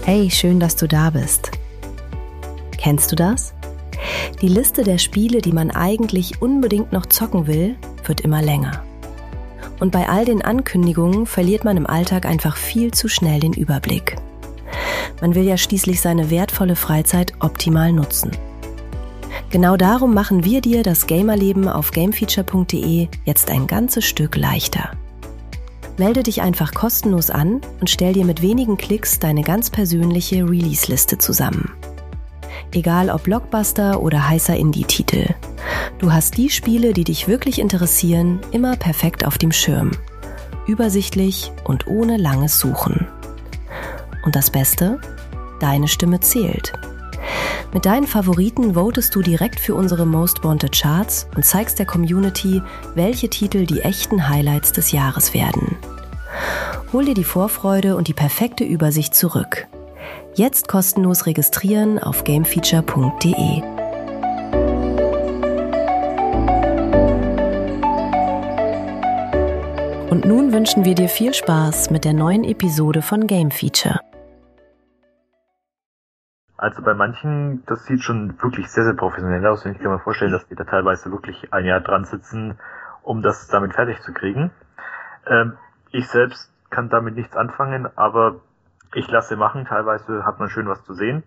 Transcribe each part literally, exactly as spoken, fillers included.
Hey, schön, dass du da bist. Kennst du das? Die Liste der Spiele, die man eigentlich unbedingt noch zocken will, wird immer länger. Und bei all den Ankündigungen verliert man im Alltag einfach viel zu schnell den Überblick. Man will ja schließlich seine wertvolle Freizeit optimal nutzen. Genau darum machen wir dir das Gamerleben auf gamefeature punkt de jetzt ein ganzes Stück leichter. Melde dich einfach kostenlos an und stell dir mit wenigen Klicks deine ganz persönliche Release-Liste zusammen. Egal ob Blockbuster oder heißer Indie-Titel. Du hast die Spiele, die dich wirklich interessieren, immer perfekt auf dem Schirm. Übersichtlich und ohne langes Suchen. Und das Beste? Deine Stimme zählt. Mit deinen Favoriten votest du direkt für unsere Most Wanted Charts und zeigst der Community, welche Titel die echten Highlights des Jahres werden. Hol dir die Vorfreude und die perfekte Übersicht zurück. Jetzt kostenlos registrieren auf gamefeature punkt de. Und nun wünschen wir dir viel Spaß mit der neuen Episode von Game Feature. Also bei manchen, das sieht schon wirklich sehr, sehr professionell aus und ich kann mir vorstellen, dass die da teilweise wirklich ein Jahr dran sitzen, um das damit fertig zu kriegen. Ähm, ich selbst kann damit nichts anfangen, aber ich lasse machen, teilweise hat man schön was zu sehen.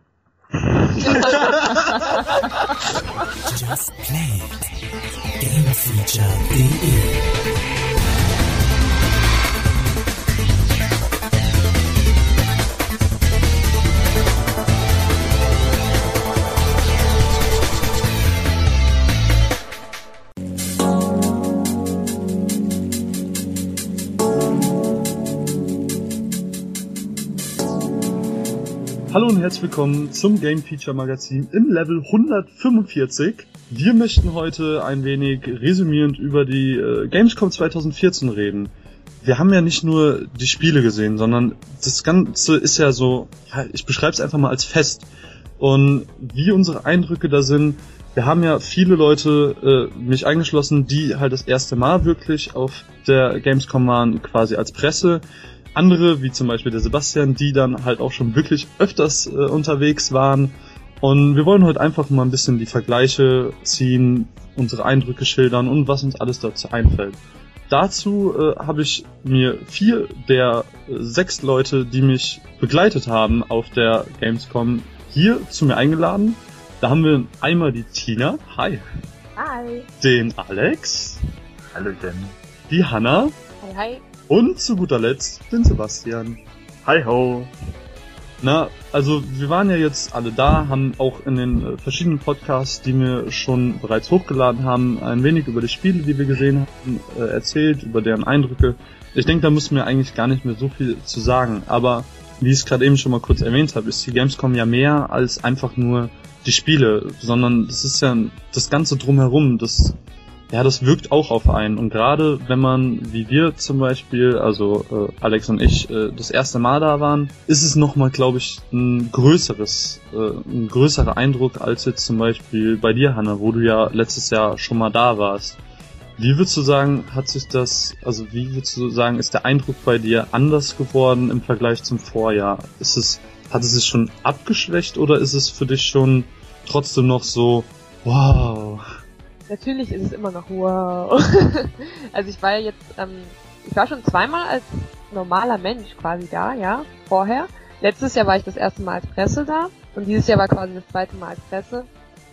Just play gamefeature punkt de. Hallo und herzlich willkommen zum Game Feature Magazin im Level hundertfünfundvierzig. Wir möchten heute ein wenig resümierend über die äh, Gamescom zwanzig vierzehn reden. Wir haben ja nicht nur die Spiele gesehen, sondern das Ganze ist ja so, ja, ich beschreibe es einfach mal als Fest. Und wie unsere Eindrücke da sind, wir haben ja viele Leute, äh, mich eingeschlossen, die halt das erste Mal wirklich auf der Gamescom waren, quasi als Presse. Andere, wie zum Beispiel der Sebastian, die dann halt auch schon wirklich öfters äh, unterwegs waren. Und wir wollen heute einfach mal ein bisschen die Vergleiche ziehen, unsere Eindrücke schildern und was uns alles dazu einfällt. Dazu äh, habe ich mir vier der äh, sechs Leute, die mich begleitet haben auf der Gamescom, hier zu mir eingeladen. Da haben wir einmal die Tina. Hi. Hi. Den Alex. Hallöchen. Die Hanna. Hi, hi. Und zu guter Letzt den Sebastian. Hi ho. Na, also wir waren ja jetzt alle da, haben auch in den äh, verschiedenen Podcasts, die wir schon bereits hochgeladen haben, ein wenig über die Spiele, die wir gesehen haben, äh, erzählt, über deren Eindrücke. Ich denke, da müssen wir eigentlich gar nicht mehr so viel zu sagen. Aber wie ich es gerade eben schon mal kurz erwähnt habe, ist die Gamescom ja mehr als einfach nur die Spiele, sondern das ist ja das Ganze drumherum, das Ja, das wirkt auch auf einen. Und gerade wenn man, wie wir zum Beispiel, also äh, Alex und ich, äh, das erste Mal da waren, ist es nochmal, glaube ich, ein größeres, äh, ein größerer Eindruck als jetzt zum Beispiel bei dir, Hanna, wo du ja letztes Jahr schon mal da warst. Wie würdest du sagen, hat sich das, also wie würdest du sagen, ist der Eindruck bei dir anders geworden im Vergleich zum Vorjahr? Ist es, hat es sich schon abgeschwächt oder ist es für dich schon trotzdem noch so, wow? Natürlich ist es immer noch wow. Also ich war ja jetzt, ähm, ich war schon zweimal als normaler Mensch quasi da, ja, vorher. Letztes Jahr war ich das erste Mal als Presse da und dieses Jahr war quasi das zweite Mal als Presse.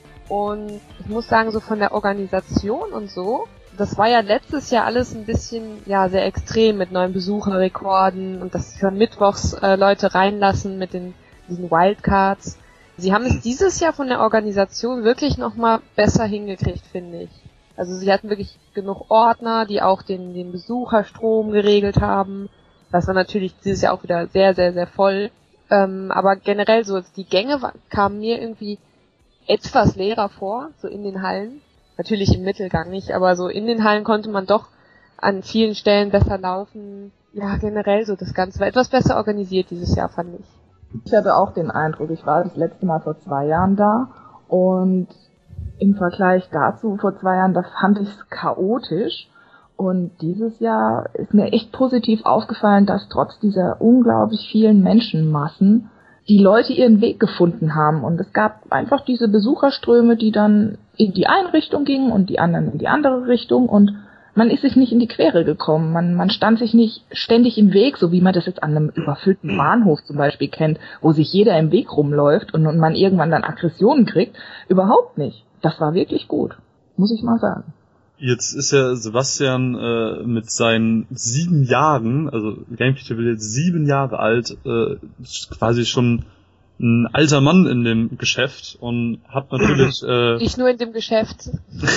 Und ich muss sagen, so von der Organisation und so, das war ja letztes Jahr alles ein bisschen, ja, sehr extrem mit neuen Besucherrekorden und dass schon mittwochs äh, Leute reinlassen mit den diesen Wildcards. Sie haben es dieses Jahr von der Organisation wirklich nochmal besser hingekriegt, finde ich. Also sie hatten wirklich genug Ordner, die auch den, den Besucherstrom geregelt haben. Das war natürlich dieses Jahr auch wieder sehr, sehr, sehr voll. Ähm, aber generell so, die Gänge kamen mir irgendwie etwas leerer vor, so in den Hallen. Natürlich im Mittelgang nicht, aber so in den Hallen konnte man doch an vielen Stellen besser laufen. Ja, generell so, das Ganze war etwas besser organisiert dieses Jahr, fand ich. Ich hatte auch den Eindruck, ich war das letzte Mal vor zwei Jahren da und im Vergleich dazu vor zwei Jahren, da fand ich es chaotisch und dieses Jahr ist mir echt positiv aufgefallen, dass trotz dieser unglaublich vielen Menschenmassen die Leute ihren Weg gefunden haben. Und es gab einfach diese Besucherströme, die dann in die eine Richtung gingen und die anderen in die andere Richtung. Und man ist sich nicht in die Quere gekommen. Man, man stand sich nicht ständig im Weg, so wie man das jetzt an einem überfüllten Bahnhof zum Beispiel kennt, wo sich jeder im Weg rumläuft und, und man irgendwann dann Aggressionen kriegt. Überhaupt nicht. Das war wirklich gut, muss ich mal sagen. Jetzt ist ja Sebastian äh, mit seinen sieben Jahren, also Gamekeeper will jetzt sieben Jahre alt, äh, quasi schon ein alter Mann in dem Geschäft und hat natürlich... Äh, Nicht nur in dem Geschäft.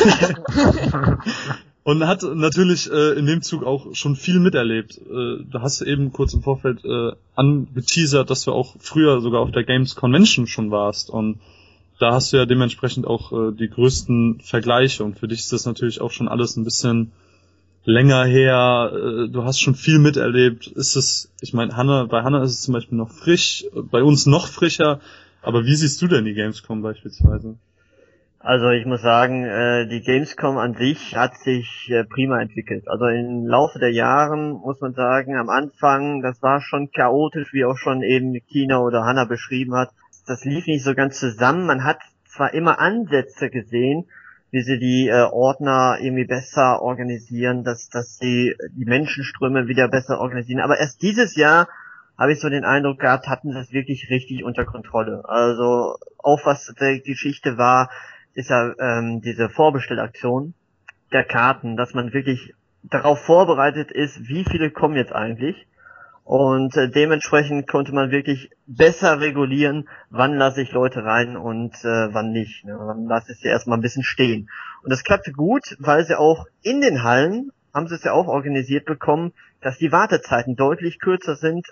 Und hat natürlich äh, in dem Zug auch schon viel miterlebt. Äh, du hast eben kurz im Vorfeld äh, angeteasert, dass du auch früher sogar auf der Games Convention schon warst. Und da hast du ja dementsprechend auch äh, die größten Vergleiche. Und für dich ist das natürlich auch schon alles ein bisschen länger her. Äh, du hast schon viel miterlebt. Ist es, ich meine, Hanna, bei Hanna ist es zum Beispiel noch frisch, bei uns noch frischer. Aber wie siehst du denn die Gamescom beispielsweise? Also ich muss sagen, äh, die Gamescom an sich hat sich äh, prima entwickelt. Also im Laufe der Jahren muss man sagen, am Anfang, das war schon chaotisch, wie auch schon eben Kina oder Hanna beschrieben hat. Das lief nicht so ganz zusammen. Man hat zwar immer Ansätze gesehen, wie sie die äh, Ordner irgendwie besser organisieren, dass dass sie die Menschenströme wieder besser organisieren. Aber erst dieses Jahr habe ich so den Eindruck gehabt, hatten sie das wirklich richtig unter Kontrolle. Also auch was die Geschichte war, ist ja ähm, diese Vorbestellaktion der Karten, dass man wirklich darauf vorbereitet ist, wie viele kommen jetzt eigentlich. Und äh, dementsprechend konnte man wirklich besser regulieren, wann lasse ich Leute rein und äh, wann nicht. Ne? Wann lasse ich sie erstmal ein bisschen stehen. Und das klappte gut, weil sie auch in den Hallen, haben sie es ja auch organisiert bekommen, dass die Wartezeiten deutlich kürzer sind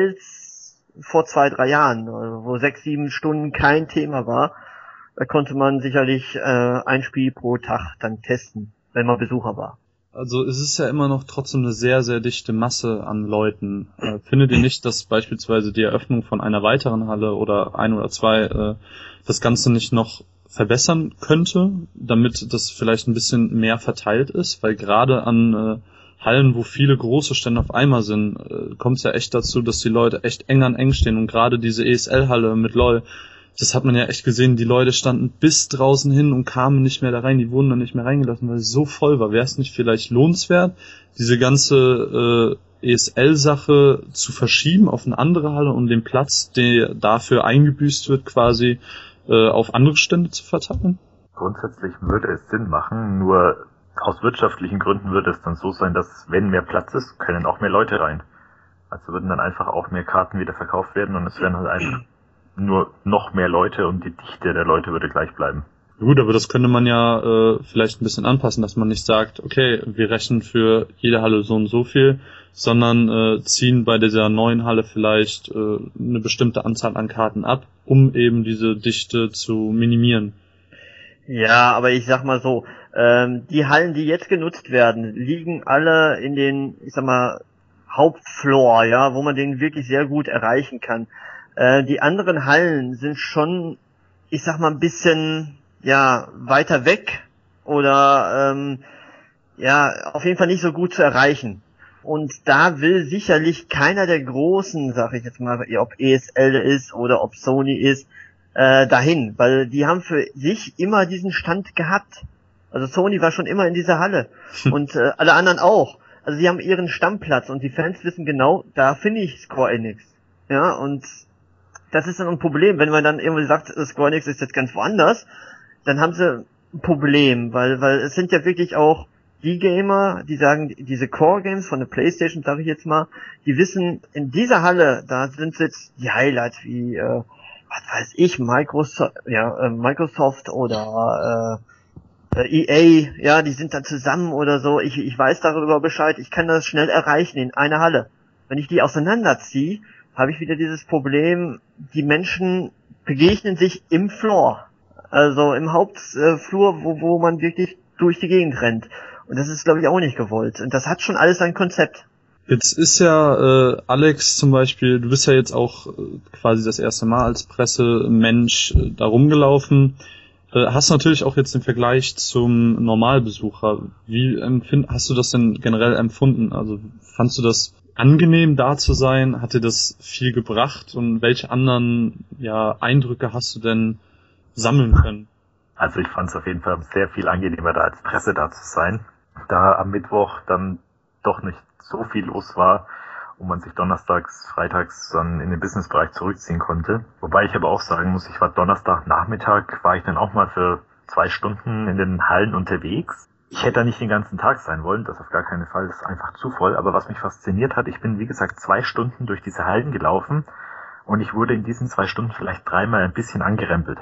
als vor zwei, drei Jahren, wo sechs, sieben Stunden kein Thema war. Da konnte man sicherlich äh, ein Spiel pro Tag dann testen, wenn man Besucher war. Also es ist ja immer noch trotzdem eine sehr, sehr dichte Masse an Leuten. Äh, findet ihr nicht, dass beispielsweise die Eröffnung von einer weiteren Halle oder ein oder zwei äh, das Ganze nicht noch verbessern könnte, damit das vielleicht ein bisschen mehr verteilt ist? Weil gerade an äh, Hallen, wo viele große Stände auf einmal sind, äh, kommt es ja echt dazu, dass die Leute echt eng an eng stehen. Und gerade diese E S L-Halle mit LOL, das hat man ja echt gesehen, die Leute standen bis draußen hin und kamen nicht mehr da rein, die wurden dann nicht mehr reingelassen, weil es so voll war. Wäre es nicht vielleicht lohnenswert, diese ganze äh, E S L-Sache zu verschieben auf eine andere Halle und den Platz, der dafür eingebüßt wird, quasi äh, auf andere Stände zu verteilen? Grundsätzlich würde es Sinn machen, nur aus wirtschaftlichen Gründen würde es dann so sein, dass wenn mehr Platz ist, können auch mehr Leute rein. Also würden dann einfach auch mehr Karten wieder verkauft werden und es wären halt einfach nur noch mehr Leute und die Dichte der Leute würde gleich bleiben. Gut, aber das könnte man ja äh, vielleicht ein bisschen anpassen, dass man nicht sagt, okay, wir rechnen für jede Halle so und so viel, sondern äh, ziehen bei dieser neuen Halle vielleicht äh, eine bestimmte Anzahl an Karten ab, um eben diese Dichte zu minimieren. Ja, aber ich sag mal so, ähm, die Hallen, die jetzt genutzt werden, liegen alle in den, ich sag mal, Hauptfloor, ja, wo man den wirklich sehr gut erreichen kann. Äh, die anderen Hallen sind schon, ich sag mal, ein bisschen, ja, weiter weg oder, ähm, ja, auf jeden Fall nicht so gut zu erreichen. Und da will sicherlich keiner der Großen, sag ich jetzt mal, ob E S L ist oder ob Sony ist, äh, dahin, weil die haben für sich immer diesen Stand gehabt. Also Sony war schon immer in dieser Halle und äh, alle anderen auch. Also sie haben ihren Stammplatz und die Fans wissen genau, da finde ich Square Enix. Ja, und das ist dann ein Problem, wenn man dann irgendwie sagt, Square Enix ist jetzt ganz woanders, dann haben sie ein Problem, weil weil es sind ja wirklich auch die Gamer, die sagen, diese Core-Games von der PlayStation, sage ich jetzt mal, die wissen, in dieser Halle, da sind jetzt die Highlights wie, äh, was weiß ich, Microsoft, ja, äh, Microsoft oder äh, E A, ja, die sind dann zusammen oder so, ich, ich weiß darüber Bescheid, ich kann das schnell erreichen in einer Halle. Wenn ich die auseinanderziehe, habe ich wieder dieses Problem, die Menschen begegnen sich im Floor, also im Hauptflur, wo, wo man wirklich durch die Gegend rennt. Und das ist, glaube ich, auch nicht gewollt. Und das hat schon alles ein Konzept. Jetzt ist ja äh, Alex zum Beispiel, du bist ja jetzt auch äh, quasi das erste Mal als Pressemensch äh, da rumgelaufen. Äh, hast natürlich auch jetzt den Vergleich zum Normalbesucher. Wie empfind, hast du das denn generell empfunden? Also fandst du das angenehm da zu sein? Hat dir das viel gebracht? Und welche anderen ja, Eindrücke hast du denn sammeln können? Also ich fand es auf jeden Fall sehr viel angenehmer, da als Presse da zu sein. Da am Mittwoch dann doch nicht so viel los war und man sich donnerstags, freitags dann in den Businessbereich zurückziehen konnte. Wobei ich aber auch sagen muss, ich war Donnerstagnachmittag, war ich dann auch mal für zwei Stunden in den Hallen unterwegs. Ich hätte da nicht den ganzen Tag sein wollen, das auf gar keinen Fall, das ist einfach zu voll. Aber was mich fasziniert hat, ich bin wie gesagt zwei Stunden durch diese Hallen gelaufen und ich wurde in diesen zwei Stunden vielleicht dreimal ein bisschen angerempelt.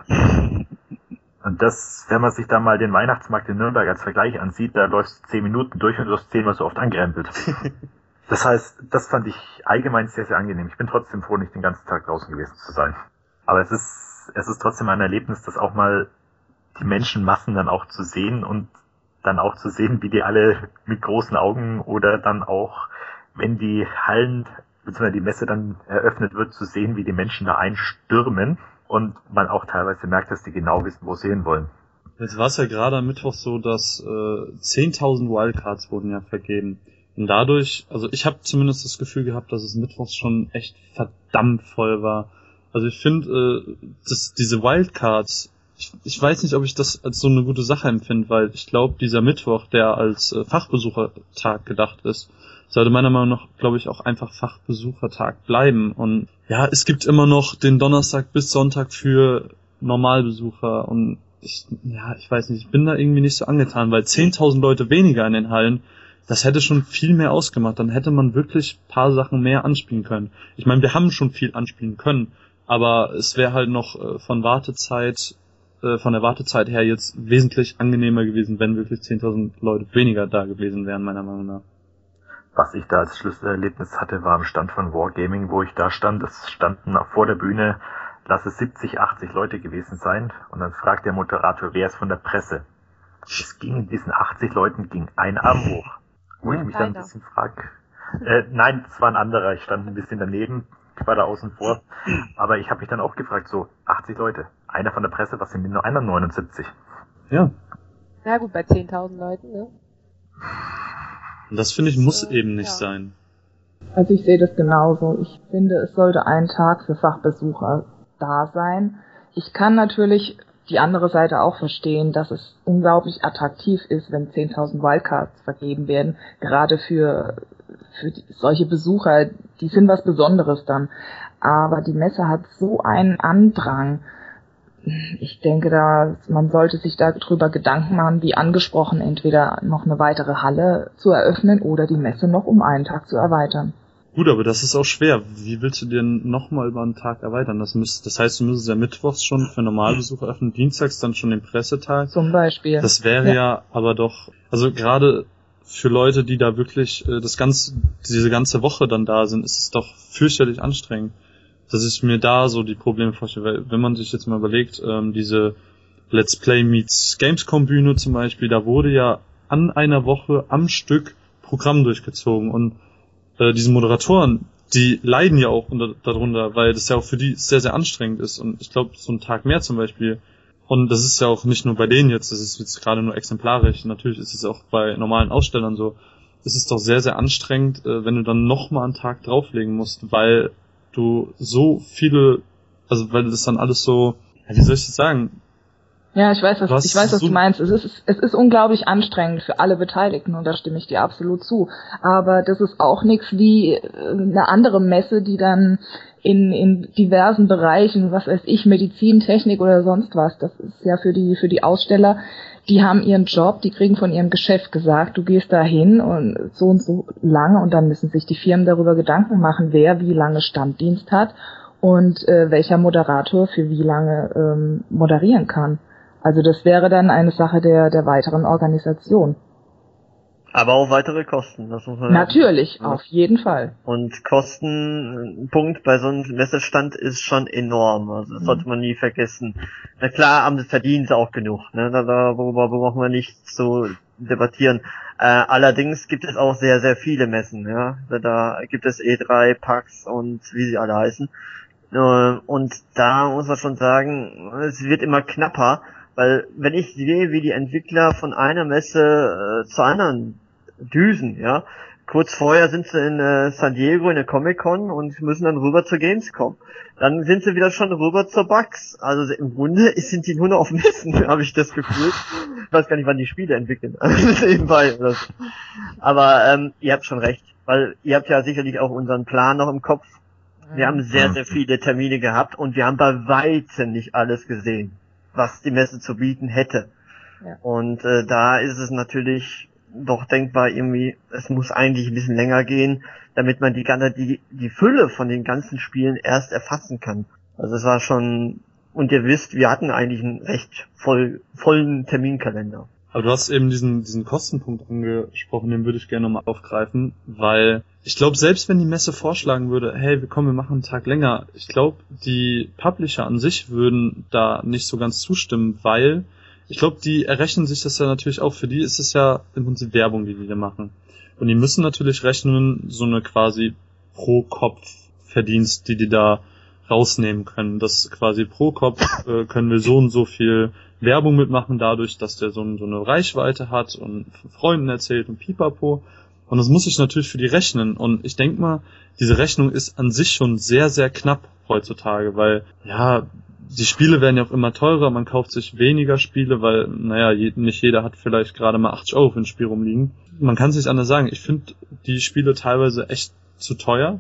Und das, wenn man sich da mal den Weihnachtsmarkt in Nürnberg als Vergleich ansieht, da läufst du zehn Minuten durch und du wirst zehnmal so oft angerempelt. Das heißt, das fand ich allgemein sehr, sehr angenehm. Ich bin trotzdem froh, nicht den ganzen Tag draußen gewesen zu sein. Aber es ist, es ist trotzdem ein Erlebnis, das auch mal die Menschenmassen dann auch zu sehen und dann auch zu sehen, wie die alle mit großen Augen oder dann auch, wenn die Hallen bzw. die Messe dann eröffnet wird, zu sehen, wie die Menschen da einstürmen und man auch teilweise merkt, dass die genau wissen, wo sie hinwollen. Jetzt war es ja gerade am Mittwoch so, dass äh, zehntausend Wildcards wurden ja vergeben. Und dadurch, also ich habe zumindest das Gefühl gehabt, dass es mittwochs schon echt verdammt voll war. Also ich finde, äh, dass diese Wildcards, ich, ich weiß nicht, ob ich das als so eine gute Sache empfinde, weil ich glaube, dieser Mittwoch, der als äh, Fachbesuchertag gedacht ist, sollte meiner Meinung nach, glaube ich, auch einfach Fachbesuchertag bleiben. Und ja, es gibt immer noch den Donnerstag bis Sonntag für Normalbesucher und ich, ja, ich weiß nicht, ich bin da irgendwie nicht so angetan, weil zehntausend Leute weniger in den Hallen, das hätte schon viel mehr ausgemacht. Dann hätte man wirklich ein paar Sachen mehr anspielen können. Ich meine, wir haben schon viel anspielen können, aber es wäre halt noch äh, von Wartezeit, äh, von der Wartezeit her jetzt wesentlich angenehmer gewesen, wenn wirklich zehntausend Leute weniger da gewesen wären, meiner Meinung nach. Was ich da als Schlüsselerlebnis hatte, war am Stand von Wargaming, wo ich da stand. Es standen auch vor der Bühne, lass es siebzig, achtzig Leute gewesen sein. Und dann fragt der Moderator, wer ist von der Presse? Es ging diesen achtzig Leuten ging ein Arm hoch. Wo ich mich dann ein bisschen frage, äh, nein, es war ein anderer, ich stand ein bisschen daneben, ich war da außen vor, aber ich habe mich dann auch gefragt, so achtzig Leute, einer von der Presse, was sind denn nur einer neunundsiebzig? Ja. Ja gut, bei zehntausend Leuten, ne? Und das finde ich muss äh, eben nicht ja. sein. Also ich sehe das genauso. Ich finde, es sollte ein Tag für Fachbesucher da sein. Ich kann natürlich die andere Seite auch verstehen, dass es unglaublich attraktiv ist, wenn zehntausend Wildcards vergeben werden, gerade für, für die, solche Besucher, die sind was Besonderes dann. Aber die Messe hat so einen Andrang. Ich denke, da man sollte sich darüber Gedanken machen, wie angesprochen, entweder noch eine weitere Halle zu eröffnen oder die Messe noch um einen Tag zu erweitern. Gut, aber das ist auch schwer. Wie willst du denn nochmal über einen Tag erweitern? Das, müsst, das heißt, du müsstest ja mittwochs schon für Normalbesucher öffnen, dienstags dann schon den Pressetag. Zum Beispiel. Das wäre ja. ja aber doch, also gerade für Leute, die da wirklich äh, das ganze, diese ganze Woche dann da sind, ist es doch fürchterlich anstrengend. Dass ich mir da so die Probleme vorstelle, weil wenn man sich jetzt mal überlegt, ähm, diese Let's Play meets Gamescom Bühne zum Beispiel, da wurde ja an einer Woche am Stück Programm durchgezogen und äh, diese Moderatoren, die leiden ja auch unter, darunter, weil das ja auch für die sehr, sehr anstrengend ist und ich glaube, so ein Tag mehr zum Beispiel, und das ist ja auch nicht nur bei denen jetzt, das ist jetzt gerade nur exemplarisch, natürlich ist es auch bei normalen Ausstellern so, es ist doch sehr, sehr anstrengend, äh, wenn du dann nochmal einen Tag drauflegen musst, weil du so viele, also weil das dann alles so, ja, wie soll ich das sagen? Ja, ich weiß, was, was ich weiß, was so du meinst. Es ist, es ist unglaublich anstrengend für alle Beteiligten und da stimme ich dir absolut zu. Aber das ist auch nichts wie eine andere Messe, die dann in, in diversen Bereichen, was weiß ich, Medizin, Technik oder sonst was, das ist ja für die, für die Aussteller, die haben ihren Job, die kriegen von ihrem Geschäft gesagt, du gehst da hin und so und so lange und dann müssen sich die Firmen darüber Gedanken machen, wer wie lange Standdienst hat und äh, welcher Moderator für wie lange ähm, moderieren kann. Also das wäre dann eine Sache der, der weiteren Organisation. Aber auch weitere Kosten. Das muss man Natürlich, ja. auf jeden Fall. Und Kostenpunkt bei so einem Messestand ist schon enorm. Also das Mhm. sollte man nie vergessen. Na klar, haben sie verdient auch genug. Ne? Da, darüber brauchen wir nicht zu debattieren. Äh, allerdings gibt es auch sehr, sehr viele Messen. Ja, Da, da gibt es E drei, PAX und wie sie alle heißen. Äh, und da muss man schon sagen, es wird immer knapper. Weil wenn ich sehe, wie die Entwickler von einer Messe äh, zur anderen düsen, ja, kurz vorher sind sie in äh, San Diego in der Comic-Con und müssen dann rüber zur Gamescom. Dann sind sie wieder schon rüber zur Bugs. Also im Grunde sind die nur noch auf Messen, habe ich das Gefühl. Ich weiß gar nicht, wann die Spiele entwickeln. Nebenbei oder so. Aber ähm, ihr habt schon recht, weil ihr habt ja sicherlich auch unseren Plan noch im Kopf. Wir haben sehr, sehr viele Termine gehabt und wir haben bei weitem nicht alles gesehen, was die Messe zu bieten hätte. Ja. Und äh, da ist es natürlich doch denkbar irgendwie, es muss eigentlich ein bisschen länger gehen, damit man die ganze, die, die Fülle von den ganzen Spielen erst erfassen kann. Also es war schon, und ihr wisst, wir hatten eigentlich einen recht voll, vollen Terminkalender. Aber du hast eben diesen, diesen Kostenpunkt angesprochen, den würde ich gerne nochmal aufgreifen, weil ich glaube, selbst wenn die Messe vorschlagen würde, hey, komm, wir machen einen Tag länger, ich glaube, die Publisher an sich würden da nicht so ganz zustimmen, weil ich glaube, die errechnen sich das ja natürlich auch, für die ist es ja im Prinzip Werbung, die die da machen. Und die müssen natürlich rechnen, so eine quasi pro Kopf Verdienst, die die da rausnehmen können. Das quasi pro Kopf äh, können wir so und so viel Werbung mitmachen, dadurch, dass der so, so eine Reichweite hat und von Freunden erzählt und pipapo. Und das muss ich natürlich für die rechnen. Und ich denke mal, diese Rechnung ist an sich schon sehr, sehr knapp heutzutage, weil, ja, die Spiele werden ja auch immer teurer, man kauft sich weniger Spiele, weil, naja, je, nicht jeder hat vielleicht gerade mal achtzig Euro für ein Spiel rumliegen. Man kann es nicht anders sagen. Ich finde die Spiele teilweise echt zu teuer.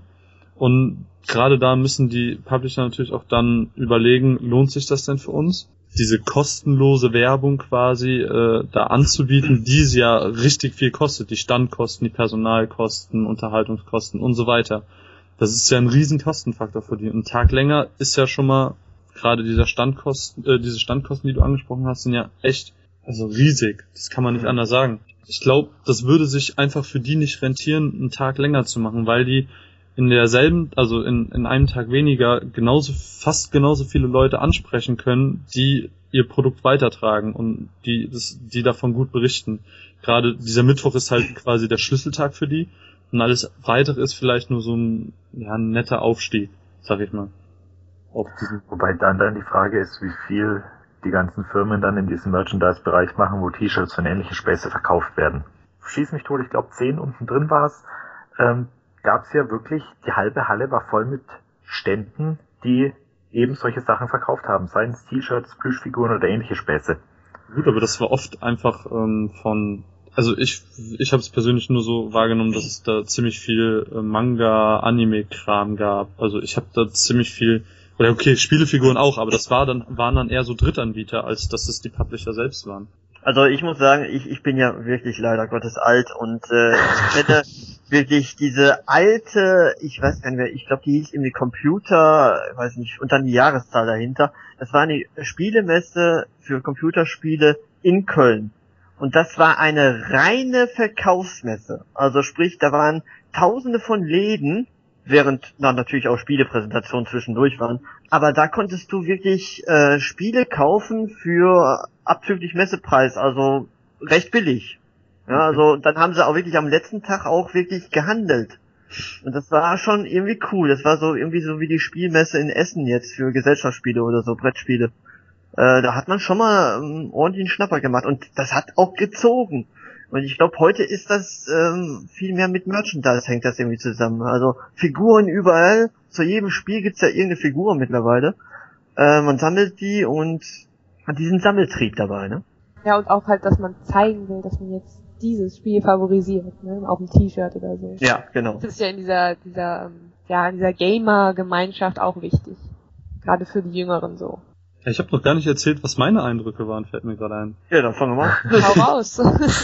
Und gerade da müssen die Publisher natürlich auch dann überlegen, lohnt sich das denn für uns? Diese kostenlose Werbung quasi äh, da anzubieten, die sie ja richtig viel kostet. Die Standkosten, die Personalkosten, Unterhaltungskosten und so weiter. Das ist ja ein riesen Kostenfaktor für die. Und ein Tag länger ist ja schon mal, gerade dieser Standkosten, äh, diese Standkosten, die du angesprochen hast, sind ja echt, also riesig. Das kann man nicht anders sagen. Ich glaube, das würde sich einfach für die nicht rentieren, einen Tag länger zu machen, weil die in derselben, also in, in einem Tag weniger, genauso, fast genauso viele Leute ansprechen können, die ihr Produkt weitertragen und die, das, die davon gut berichten. Gerade dieser Mittwoch ist halt quasi der Schlüsseltag für die und alles weitere ist vielleicht nur so ein, ja, ein netter Aufstieg, sag ich mal. Auf diesen. Wobei dann dann die Frage ist, wie viel die ganzen Firmen dann in diesem Merchandise-Bereich machen, wo T-Shirts und ähnliche Späße verkauft werden. Schieß mich tot, ich glaube zehn unten drin war es. Ähm, gab es ja wirklich, die halbe Halle war voll mit Ständen, die eben solche Sachen verkauft haben, seien es T-Shirts, Plüschfiguren oder ähnliche Späße. Gut, aber das war oft einfach ähm, von, also ich ich habe es persönlich nur so wahrgenommen, dass es da ziemlich viel äh, Manga, Anime-Kram gab. Also ich habe da ziemlich viel, oder okay, Spielefiguren auch, aber das war dann waren dann eher so Drittanbieter, als dass es die Publisher selbst waren. Also ich muss sagen, ich, ich bin ja wirklich leider Gottes alt und äh, ich hätte wirklich diese alte, ich weiß gar nicht mehr, ich glaube die hieß irgendwie Computer, ich weiß nicht, und dann die Jahreszahl dahinter. Das war eine Spielemesse für Computerspiele in Köln. Und das war eine reine Verkaufsmesse. Also sprich, da waren tausende von Läden, während na, natürlich auch Spielepräsentationen zwischendurch waren. Aber da konntest du wirklich äh, Spiele kaufen für abzüglich Messepreis, also recht billig. Ja, also dann haben sie auch wirklich am letzten Tag auch wirklich gehandelt. Und das war schon irgendwie cool. Das war so irgendwie so wie die Spielmesse in Essen jetzt für Gesellschaftsspiele oder so, Brettspiele. Äh, da hat man schon mal ähm, ordentlich einen Schnapper gemacht und das hat auch gezogen. Und ich glaube, heute ist das ähm, viel mehr mit Merchandise hängt das irgendwie zusammen. Also Figuren überall, zu jedem Spiel gibt's ja irgendeine Figur mittlerweile. Äh, man sammelt die und hat diesen Sammeltrieb dabei, ne? Ja, und auch halt, dass man zeigen will, dass man jetzt dieses Spiel favorisiert, ne? Auf dem T-Shirt oder so. Ja, genau. Das ist ja in dieser, dieser, ja, in dieser Gamer-Gemeinschaft auch wichtig. Gerade für die Jüngeren so. Ja, ich habe noch gar nicht erzählt, was meine Eindrücke waren, fällt mir gerade ein. Ja, dann fangen wir mal. Hau raus.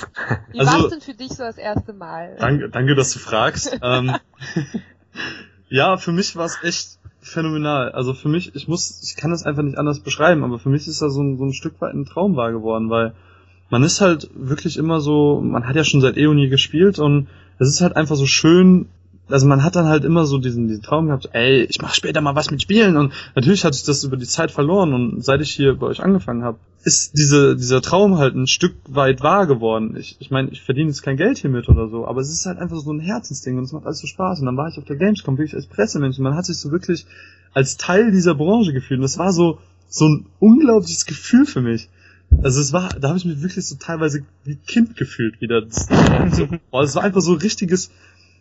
Wie Also, war's denn für dich so das erste Mal? Danke, danke, dass du fragst. ähm, ja, für mich war es echt phänomenal. Also für mich, ich muss, ich kann das einfach nicht anders beschreiben, aber für mich ist das so ein, so ein Stück weit ein Traum wahr geworden, weil man ist halt wirklich immer so, man hat ja schon seit eh und je gespielt und es ist halt einfach so schön, also man hat dann halt immer so diesen, diesen Traum gehabt, ey, ich mach später mal was mit Spielen und natürlich hat sich das über die Zeit verloren und seit ich hier bei euch angefangen habe, ist diese, dieser Traum halt ein Stück weit wahr geworden. Ich, ich meine, ich verdiene jetzt kein Geld hiermit oder so, aber es ist halt einfach so ein Herzensding und es macht alles so Spaß und dann war ich auf der Gamescom wirklich als Pressemensch und man hat sich so wirklich als Teil dieser Branche gefühlt und das war so, so ein unglaubliches Gefühl für mich. Also es war, da habe ich mich wirklich so teilweise wie Kind gefühlt wieder. Das, so, boah, es war einfach so richtiges,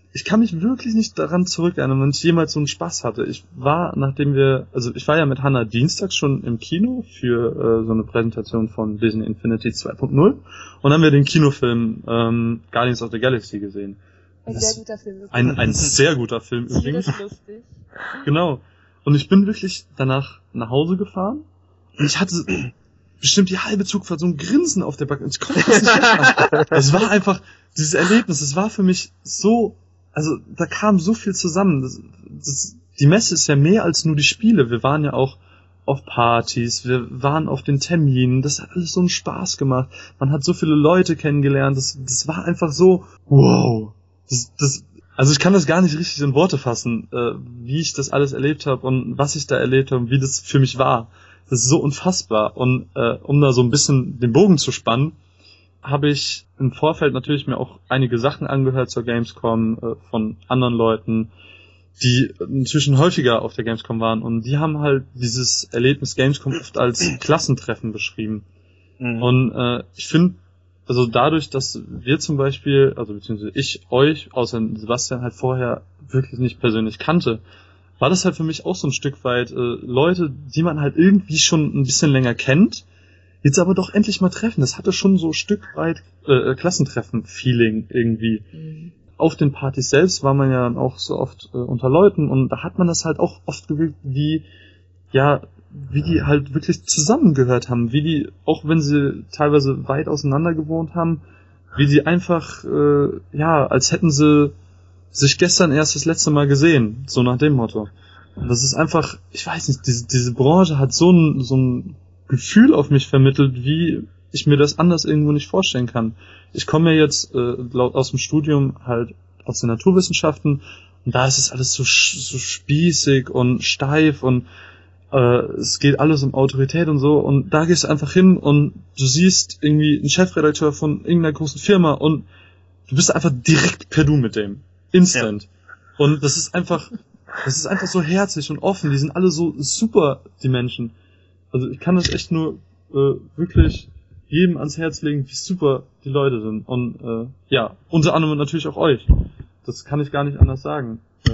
ich kann mich wirklich nicht daran zurückerinnern, wenn ich jemals so einen Spaß hatte. Ich war, nachdem wir, also ich war ja mit Hannah dienstags schon im Kino für äh, so eine Präsentation von Disney Infinity zwei Punkt null und dann haben wir den Kinofilm ähm, Guardians of the Galaxy gesehen. Ein das sehr guter Film. Ein, ein sehr guter Film übrigens. Lustig. Genau. Und ich bin wirklich danach nach Hause gefahren und ich hatte bestimmt die halbe Zugfahrt so ein Grinsen auf der Backe und ich konnte das nicht wegmachen. Es war einfach, dieses Erlebnis, es war für mich so, also da kam so viel zusammen. Das, das, die Messe ist ja mehr als nur die Spiele. Wir waren ja auch auf Partys, wir waren auf den Terminen, das hat alles so einen Spaß gemacht. Man hat so viele Leute kennengelernt, das, das war einfach so, wow. Das, das, also ich kann das gar nicht richtig in Worte fassen, äh, wie ich das alles erlebt habe und was ich da erlebt habe und wie das für mich war. Das ist so unfassbar. Und äh, um da so ein bisschen den Bogen zu spannen, habe ich im Vorfeld natürlich mir auch einige Sachen angehört zur Gamescom äh, von anderen Leuten, die inzwischen häufiger auf der Gamescom waren. Und die haben halt dieses Erlebnis Gamescom oft als Klassentreffen beschrieben. Mhm. Und äh, ich finde, also dadurch, dass wir zum Beispiel, also beziehungsweise ich euch, außer Sebastian, halt vorher wirklich nicht persönlich kannte, war das halt für mich auch so ein Stück weit äh, Leute, die man halt irgendwie schon ein bisschen länger kennt, jetzt aber doch endlich mal treffen. Das hatte schon so ein Stück weit äh, Klassentreffen-Feeling irgendwie. Mhm. Auf den Partys selbst war man ja dann auch so oft äh, unter Leuten und da hat man das halt auch oft gewirkt, wie, ja, wie die halt wirklich zusammengehört haben, wie die, auch wenn sie teilweise weit auseinander gewohnt haben, wie die einfach, äh, ja, als hätten sie sich gestern erst das letzte Mal gesehen, so nach dem Motto. Und das ist einfach, ich weiß nicht, diese, diese Branche hat so ein, so ein Gefühl auf mich vermittelt, wie ich mir das anders irgendwo nicht vorstellen kann. Ich komme ja jetzt äh, laut aus dem Studium halt aus den Naturwissenschaften und da ist es alles so, so spießig und steif und äh, es geht alles um Autorität und so und da gehst du einfach hin und du siehst irgendwie einen Chefredakteur von irgendeiner großen Firma und du bist einfach direkt per Du mit dem. Instant. Ja. Und das ist einfach, das ist einfach so herzlich und offen. Die sind alle so super, die Menschen. Also ich kann das echt nur äh, wirklich jedem ans Herz legen, wie super die Leute sind. Und äh, ja, unter anderem natürlich auch euch. Das kann ich gar nicht anders sagen. Äh,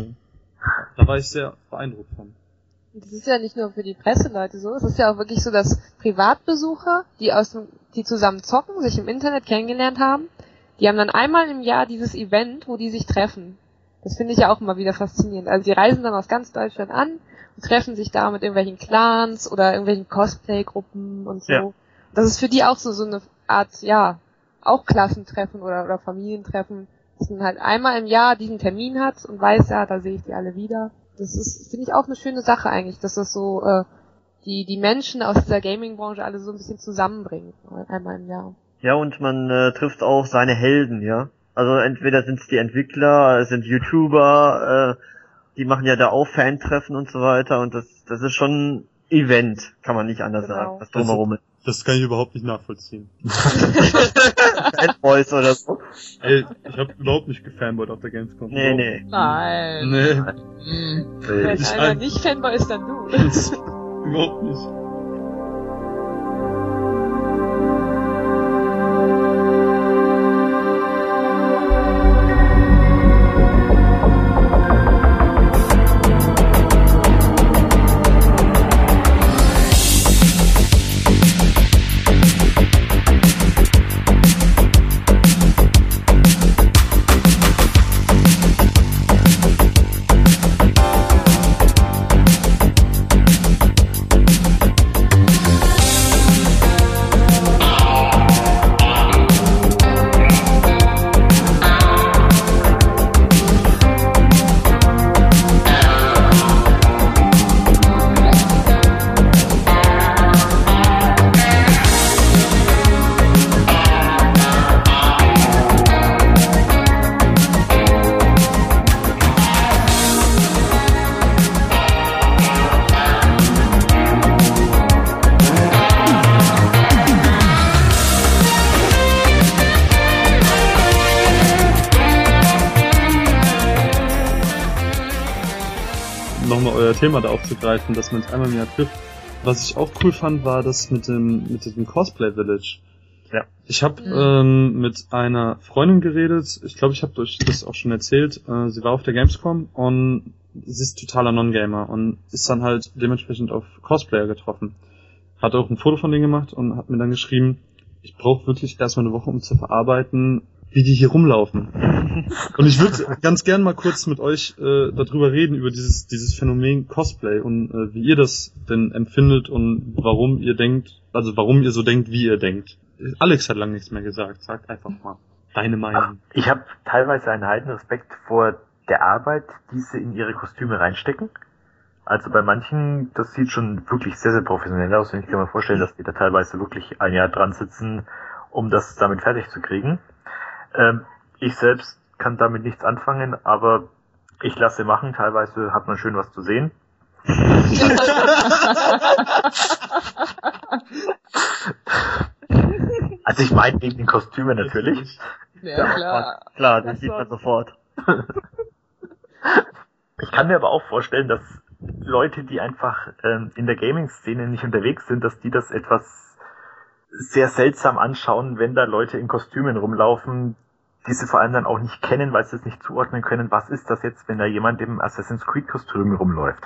da war ich sehr beeindruckt von. Das ist ja nicht nur für die Presseleute so, es ist ja auch wirklich so, dass Privatbesucher, die aus dem, die zusammen zocken, sich im Internet kennengelernt haben, die haben dann einmal im Jahr dieses Event, wo die sich treffen. Das finde ich ja auch immer wieder faszinierend. Also die reisen dann aus ganz Deutschland an und treffen sich da mit irgendwelchen Clans oder irgendwelchen Cosplay-Gruppen und so. Ja. Das ist für die auch so, so eine Art, ja, auch Klassentreffen oder, oder Familientreffen, dass man halt einmal im Jahr diesen Termin hat und weiß, ja, da sehe ich die alle wieder. Das ist, finde ich, auch eine schöne Sache eigentlich, dass das so äh, die die Menschen aus dieser Gaming-Branche alle so ein bisschen zusammenbringt, einmal im Jahr. Ja, und man äh, trifft auch seine Helden, ja. Also entweder sind es die Entwickler, es sind YouTuber, äh, die machen ja da auch Fan-Treffen und so weiter und das das ist schon ein Event, kann man nicht anders genau. sagen, was drumherum ist. Das kann ich überhaupt nicht nachvollziehen. Fanboys oder so. Ey, ich hab überhaupt nicht gefanboyt auf der Gamescom. Nee, nee. Nein. Nee. nee. Wenn ich einer ein... nicht Fanboy ist, dann du. Überhaupt nicht. Thema da aufzugreifen, dass man es einmal im Jahr trifft. Was ich auch cool fand, war das mit dem mit diesem Cosplay Village. Ja. Ich habe Mhm. ähm, mit einer Freundin geredet, ich glaube, ich habe euch das auch schon erzählt, äh, sie war auf der Gamescom und sie ist totaler Non-Gamer und ist dann halt dementsprechend auf Cosplayer getroffen. Hat auch ein Foto von denen gemacht und hat mir dann geschrieben, ich brauche wirklich erstmal eine Woche, um zu verarbeiten, wie die hier rumlaufen. Und ich würde ganz gern mal kurz mit euch äh, darüber reden, über dieses dieses Phänomen Cosplay und äh, wie ihr das denn empfindet und warum ihr denkt, also warum ihr so denkt, wie ihr denkt. Alex hat lange nichts mehr gesagt. Sag einfach mal deine Meinung. Ich habe teilweise einen heiden Respekt vor der Arbeit, die sie in ihre Kostüme reinstecken. Also bei manchen, das sieht schon wirklich sehr, sehr professionell aus. Und ich kann mir vorstellen, dass die da teilweise wirklich ein Jahr dran sitzen, um das damit fertig zu kriegen. Ähm, ich selbst kann damit nichts anfangen, aber ich lasse machen. Teilweise hat man schön was zu sehen. Also ich meine wegen den Kostümen natürlich. Ja, klar. Klar, das sieht man sofort. Ich kann mir aber auch vorstellen, dass Leute, die einfach ähm, in der Gaming-Szene nicht unterwegs sind, dass die das etwas sehr seltsam anschauen, wenn da Leute in Kostümen rumlaufen, die sie vor allem dann auch nicht kennen, weil sie es nicht zuordnen können. Was ist das jetzt, wenn da jemand im Assassin's Creed-Kostüm rumläuft?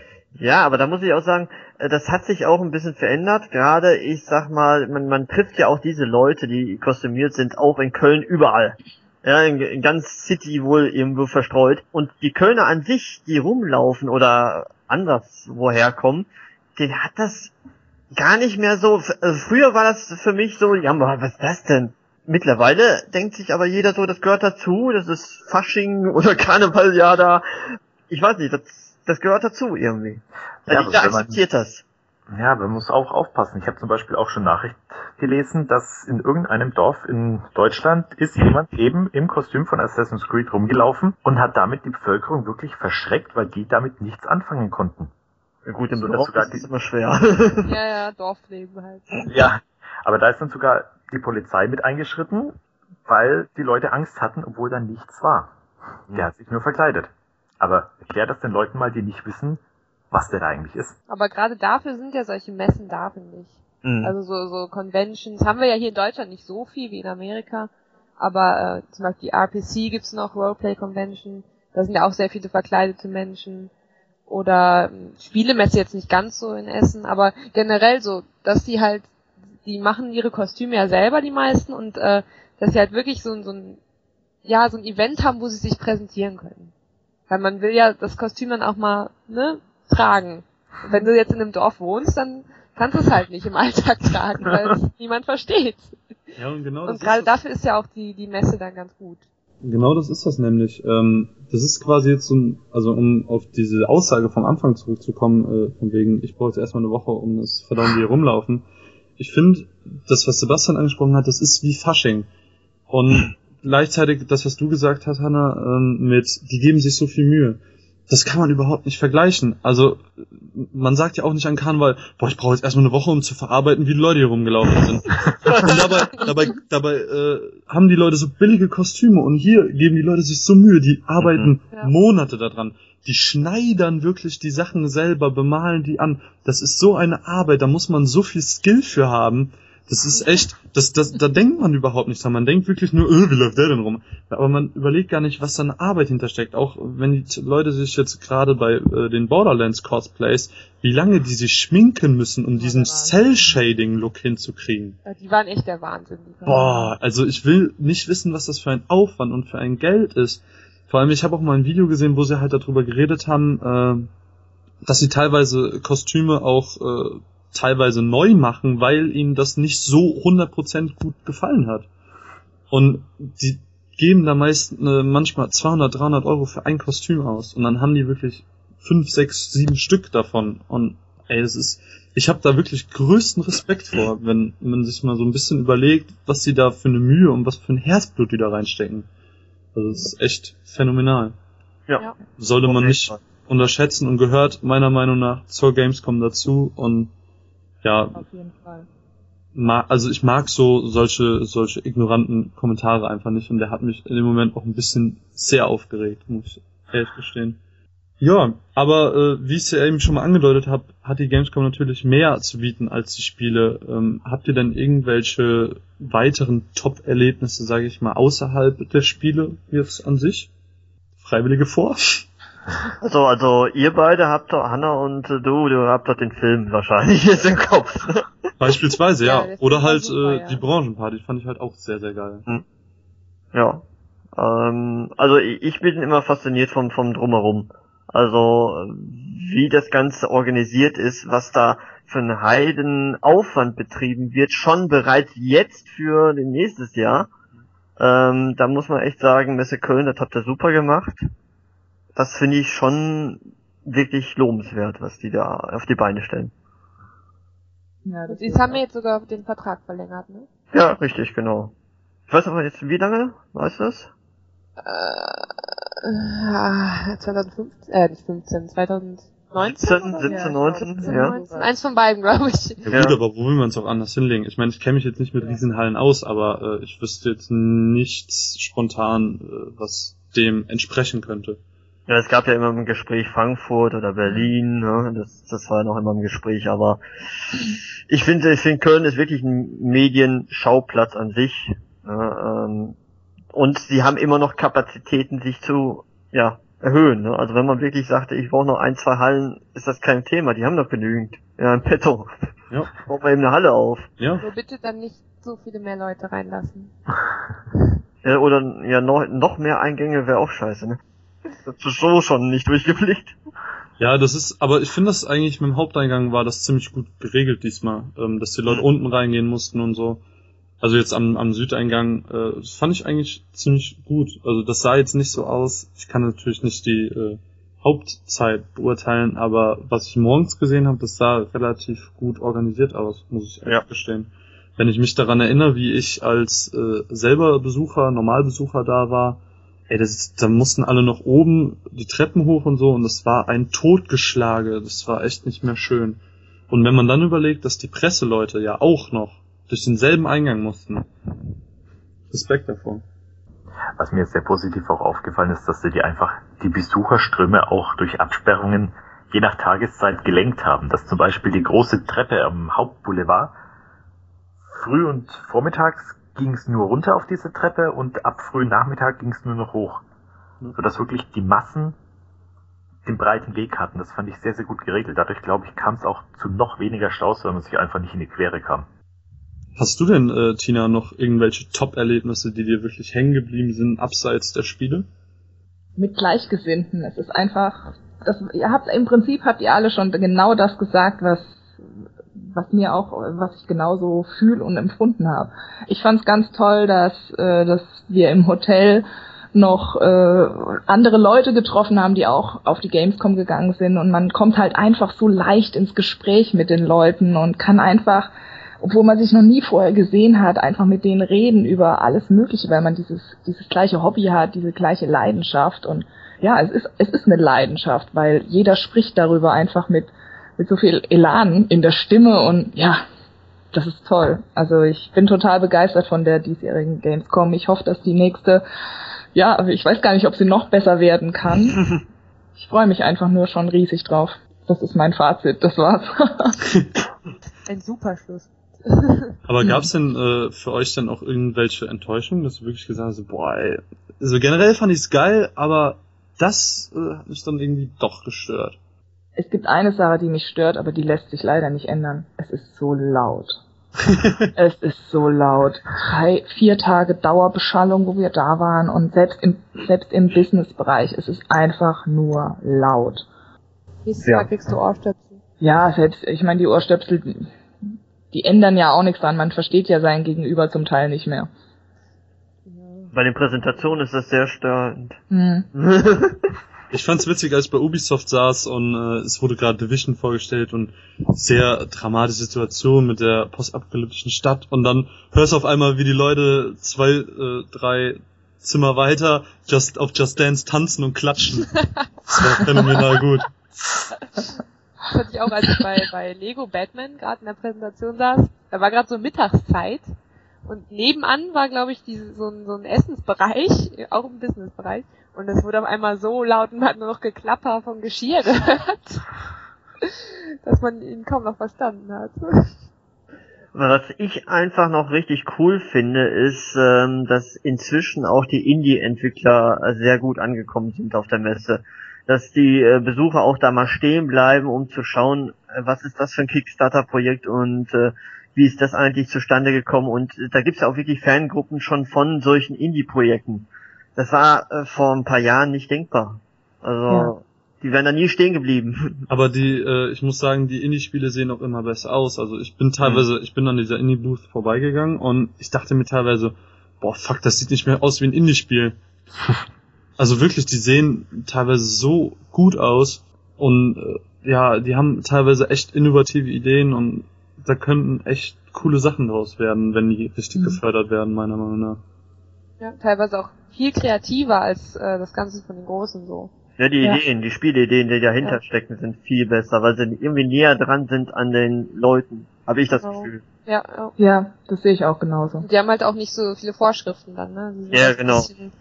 Ja, aber da muss ich auch sagen, äh, das hat sich auch ein bisschen verändert. Gerade, ich sag mal, man, man trifft ja auch diese Leute, die kostümiert sind, auch in Köln überall. Ja, in, in ganz City wohl irgendwo verstreut. Und die Kölner an sich, die rumlaufen oder anders woher kommen, den hat das gar nicht mehr so. Also früher war das für mich so, ja, was ist das denn? Mittlerweile denkt sich aber jeder so, das gehört dazu, das ist Fasching oder Karneval, ja da. Ich weiß nicht, das, das gehört dazu irgendwie. Ja, Ja, aber jeder wenn man- akzeptiert das. Ja, man muss auch aufpassen. Ich habe zum Beispiel auch schon Nachricht gelesen, dass in irgendeinem Dorf in Deutschland ist jemand eben im Kostüm von Assassin's Creed rumgelaufen und hat damit die Bevölkerung wirklich verschreckt, weil die damit nichts anfangen konnten. Ja, gut, im So, Dorf dass sogar ist es die- immer schwer. Ja, ja, Dorfleben halt. Ja, aber da ist dann sogar die Polizei mit eingeschritten, weil die Leute Angst hatten, obwohl da nichts war. Der hat sich nur verkleidet. Aber erklär das den Leuten mal, die nicht wissen, was der da eigentlich ist. Aber gerade dafür sind ja solche Messen da, finde ich. Mhm. Also so, so Conventions haben wir ja hier in Deutschland nicht so viel wie in Amerika. Aber äh, zum Beispiel die R P C gibt's noch, Roleplay Convention. Da sind ja auch sehr viele verkleidete Menschen. Oder ähm, Spielemesse jetzt nicht ganz so in Essen, aber generell so, dass die halt, die machen ihre Kostüme ja selber, die meisten, und äh, dass sie halt wirklich so, so ein, ja, so ein Event haben, wo sie sich präsentieren können. Weil man will ja das Kostüm dann auch mal, ne, tragen. Und wenn du jetzt in einem Dorf wohnst, dann kannst du es halt nicht im Alltag tragen, weil es niemand versteht. Ja, und genau Und gerade dafür ist ja auch die, die Messe dann ganz gut. Genau das ist das nämlich. Ähm, das ist quasi jetzt so ein, also um auf diese Aussage vom Anfang zurückzukommen, äh, von wegen, ich brauche jetzt erstmal eine Woche, um das verdauen, wie hier rumlaufen. Ich finde, das, was Sebastian angesprochen hat, das ist wie Fasching. Und gleichzeitig das, was du gesagt hast, Hanna, ähm, mit, die geben sich so viel Mühe. Das kann man überhaupt nicht vergleichen. Also, man sagt ja auch nicht an Karneval, boah, ich brauche jetzt erstmal eine Woche, um zu verarbeiten, wie die Leute hier rumgelaufen sind. Und dabei, dabei, dabei äh, haben die Leute so billige Kostüme und hier geben die Leute sich so Mühe, die arbeiten Ja. Monate daran. Die schneidern wirklich die Sachen selber, bemalen die an. Das ist so eine Arbeit, da muss man so viel Skill für haben. Das ist echt, das, das, da denkt man überhaupt nicht dran. Man denkt wirklich nur, öh, wie läuft der denn rum? Aber man überlegt gar nicht, was da eine Arbeit hintersteckt. Auch wenn die Leute sich jetzt gerade bei äh, den Borderlands Cosplays, wie lange die sich schminken müssen, um diesen Cell-Shading-Look hinzukriegen. Ja, die waren echt der Wahnsinn. Die Boah, also ich will nicht wissen, was das für ein Aufwand und für ein Geld ist. Vor allem, ich habe auch mal ein Video gesehen, wo sie halt darüber geredet haben, äh, dass sie teilweise Kostüme auch äh, teilweise neu machen, weil ihnen das nicht so hundert Prozent gut gefallen hat. Und die geben da meist äh, manchmal zweihundert, dreihundert Euro für ein Kostüm aus. Und dann haben die wirklich fünf, sechs, sieben Stück davon. Und ey, das ist, ich habe da wirklich größten Respekt vor, wenn man sich mal so ein bisschen überlegt, was sie da für eine Mühe und was für ein Herzblut die da reinstecken. Also das ist echt phänomenal. Ja. Ja. Sollte man Auf jeden nicht Fall. unterschätzen und gehört meiner Meinung nach zur Gamescom dazu. Und ja, Auf jeden Fall. ma- also ich mag so solche solche ignoranten Kommentare einfach nicht, und der hat mich in dem Moment auch ein bisschen sehr aufgeregt, muss ich ehrlich gestehen. Ja, aber äh, wie ich es ja eben schon mal angedeutet habe, hat die Gamescom natürlich mehr zu bieten als die Spiele. Ähm, habt ihr denn irgendwelche weiteren Top-Erlebnisse, sage ich mal, außerhalb der Spiele jetzt an sich? Freiwillige vor? Also, also ihr beide habt doch, Hanna und äh, du, du habt doch den Film wahrscheinlich jetzt im Kopf. Beispielsweise, ja. Ja, Oder halt super, äh, ja. die Branchenparty, fand ich halt auch sehr, sehr geil. Ja. Ähm, also ich ich bin immer fasziniert vom, vom Drumherum. Also wie das Ganze organisiert ist, was da für einen Heidenaufwand betrieben wird, schon bereits jetzt für den nächstes Jahr. Ähm, da muss man echt sagen, Messe Köln, das habt ihr super gemacht. Das finde ich schon wirklich lobenswert, was die da auf die Beine stellen. Ja, Und jetzt haben wir jetzt sogar den Vertrag verlängert, ne? Ja, richtig, genau. Ich weiß aber jetzt, wie lange? Weißt du das? Äh, zwanzig fünfzehn, äh, nicht fünfzehn, zwanzig neunzehn? siebzehn, oder? siebzehn, Ja, neunzehn, siebzehn, ja. neunzehn. Eins von beiden, glaube ich. Ja, Ja. gut, aber wo will man es auch anders hinlegen? Ich meine, ich kenne mich jetzt nicht mit Riesenhallen aus, aber äh, ich wüsste jetzt nichts spontan, äh, was dem entsprechen könnte. Ja, es gab ja immer im Gespräch Frankfurt oder Berlin, ne? das, das war ja noch immer im Gespräch, aber ich finde, ich finde Köln ist wirklich ein Medienschauplatz an sich, ne? ähm, und sie haben immer noch Kapazitäten, sich zu, ja, erhöhen, ne? Also wenn man wirklich sagte, ich brauche noch ein, zwei Hallen, ist das kein Thema, die haben noch genügend, ja, im Petto. Ja. Braucht man eben eine Halle auf. Ja. Nur bitte dann nicht so viele mehr Leute reinlassen. Ja, oder, ja, noch, noch mehr Eingänge wäre auch scheiße, ne? Das ist so schon nicht durchgeblickt. Ja, das ist, aber ich finde das eigentlich mit dem Haupteingang war das ziemlich gut geregelt diesmal, ähm, dass die Leute unten reingehen mussten und so. Also jetzt am, am Südeingang, äh, das fand ich eigentlich ziemlich gut. Also das sah jetzt nicht so aus. Ich kann natürlich nicht die äh, Hauptzeit beurteilen, aber was ich morgens gesehen habe, das sah relativ gut organisiert aus, muss ich ehrlich Ja. gestehen. Wenn ich mich daran erinnere, wie ich als äh, selber Besucher, Normalbesucher da war, ey, das ist, da mussten alle noch oben die Treppen hoch und so und das war ein Totgeschlage, das war echt nicht mehr schön. Und wenn man dann überlegt, dass die Presseleute ja auch noch durch denselben Eingang mussten, Respekt davor. Was mir jetzt sehr positiv auch aufgefallen ist, dass sie die einfach die Besucherströme auch durch Absperrungen je nach Tageszeit gelenkt haben. Dass zum Beispiel die große Treppe am Hauptboulevard früh und vormittags ging es nur runter auf diese Treppe und ab frühen Nachmittag ging es nur noch hoch. Sodass wirklich die Massen den breiten Weg hatten. Das fand ich sehr, sehr gut geregelt. Dadurch, glaube ich, kam es auch zu noch weniger Staus, weil man sich einfach nicht in die Quere kam. Hast du denn, äh, Tina, noch irgendwelche Top-Erlebnisse, die dir wirklich hängen geblieben sind, abseits der Spiele? Mit Gleichgesinnten. Es ist einfach, das, ihr habt, im Prinzip habt ihr alle schon genau das gesagt, was, was mir auch, was ich genauso fühle und empfunden habe. Ich fand es ganz toll, dass, äh, dass wir im Hotel noch äh, andere Leute getroffen haben, die auch auf die Gamescom gegangen sind und man kommt halt einfach so leicht ins Gespräch mit den Leuten und kann einfach, obwohl man sich noch nie vorher gesehen hat, einfach mit denen reden über alles Mögliche, weil man dieses dieses gleiche Hobby hat, diese gleiche Leidenschaft und ja, es ist es ist eine Leidenschaft, weil jeder spricht darüber einfach mit mit so viel Elan in der Stimme und ja, das ist toll. Also ich bin total begeistert von der diesjährigen Gamescom. Ich hoffe, dass die nächste, ja, ich weiß gar nicht, ob sie noch besser werden kann. Ich freue mich einfach nur schon riesig drauf. Das ist mein Fazit, das war's. Ein super Schluss. Aber gab's denn äh, für euch dann auch irgendwelche Enttäuschungen, dass ihr wirklich gesagt habt, so, boah, ey, also generell fand ich's geil, aber das äh, hat mich dann irgendwie doch gestört. Es gibt eine Sache, die mich stört, aber die lässt sich leider nicht ändern. Es ist so laut. Es ist so laut. Drei, vier Tage Dauerbeschallung, wo wir da waren und selbst im, selbst im Businessbereich, es ist einfach nur laut. Nächstes Ja. Mal kriegst du Ohrstöpsel. Ja, selbst, ich meine, die Ohrstöpsel, die ändern ja auch nichts dran. Man versteht ja sein Gegenüber zum Teil nicht mehr. Bei den Präsentationen ist das sehr störend. Hm. Ich fand's witzig, als ich bei Ubisoft saß und äh, es wurde gerade Division vorgestellt und sehr dramatische Situation mit der postapokalyptischen Stadt und dann hörst du auf einmal, wie die Leute zwei, äh, drei Zimmer weiter just auf Just Dance tanzen und klatschen. Das war phänomenal gut. Das hatte ich auch, als ich bei, bei Lego Batman gerade in der Präsentation saß. Da war gerade so Mittagszeit Und nebenan war, glaube ich, diese, so ein, so ein Essensbereich, auch ein Businessbereich. Und es wurde auf einmal so laut und man hat nur noch Geklapper von Geschirr gehört, dass man ihn kaum noch verstanden hat. Was ich einfach noch richtig cool finde, ist, ähm, dass inzwischen auch die Indie-Entwickler sehr gut angekommen sind auf der Messe. Dass die äh, Besucher auch da mal stehen bleiben, um zu schauen, äh, was ist das für ein Kickstarter-Projekt und äh, wie ist das eigentlich zustande gekommen. Und äh, da gibt's ja auch wirklich Fangruppen schon von solchen Indie-Projekten. Das war äh, vor ein paar Jahren nicht denkbar. Also ja. Die wären da nie stehen geblieben. Aber die, äh, ich muss sagen, die Indie-Spiele sehen auch immer besser aus. Also ich bin teilweise, mhm. ich bin an dieser Indie-Booth vorbeigegangen und ich dachte mir teilweise, boah, fuck, das sieht nicht mehr aus wie ein Indie-Spiel. Also wirklich, die sehen teilweise so gut aus und äh, ja, die haben teilweise echt innovative Ideen und da könnten echt coole Sachen draus werden, wenn die richtig mhm. gefördert werden, meiner Meinung nach. Ja, teilweise auch viel kreativer als äh, das Ganze von den Großen so. Ja, die ja. Ideen, die Spielideen, die dahinter ja. stecken, sind viel besser, weil sie irgendwie näher dran sind an den Leuten, habe ich das genau. Gefühl. Ja, ja. ja, das sehe ich auch genauso. Und die haben halt auch nicht so viele Vorschriften dann, ne? Ja, genau. Bisschen,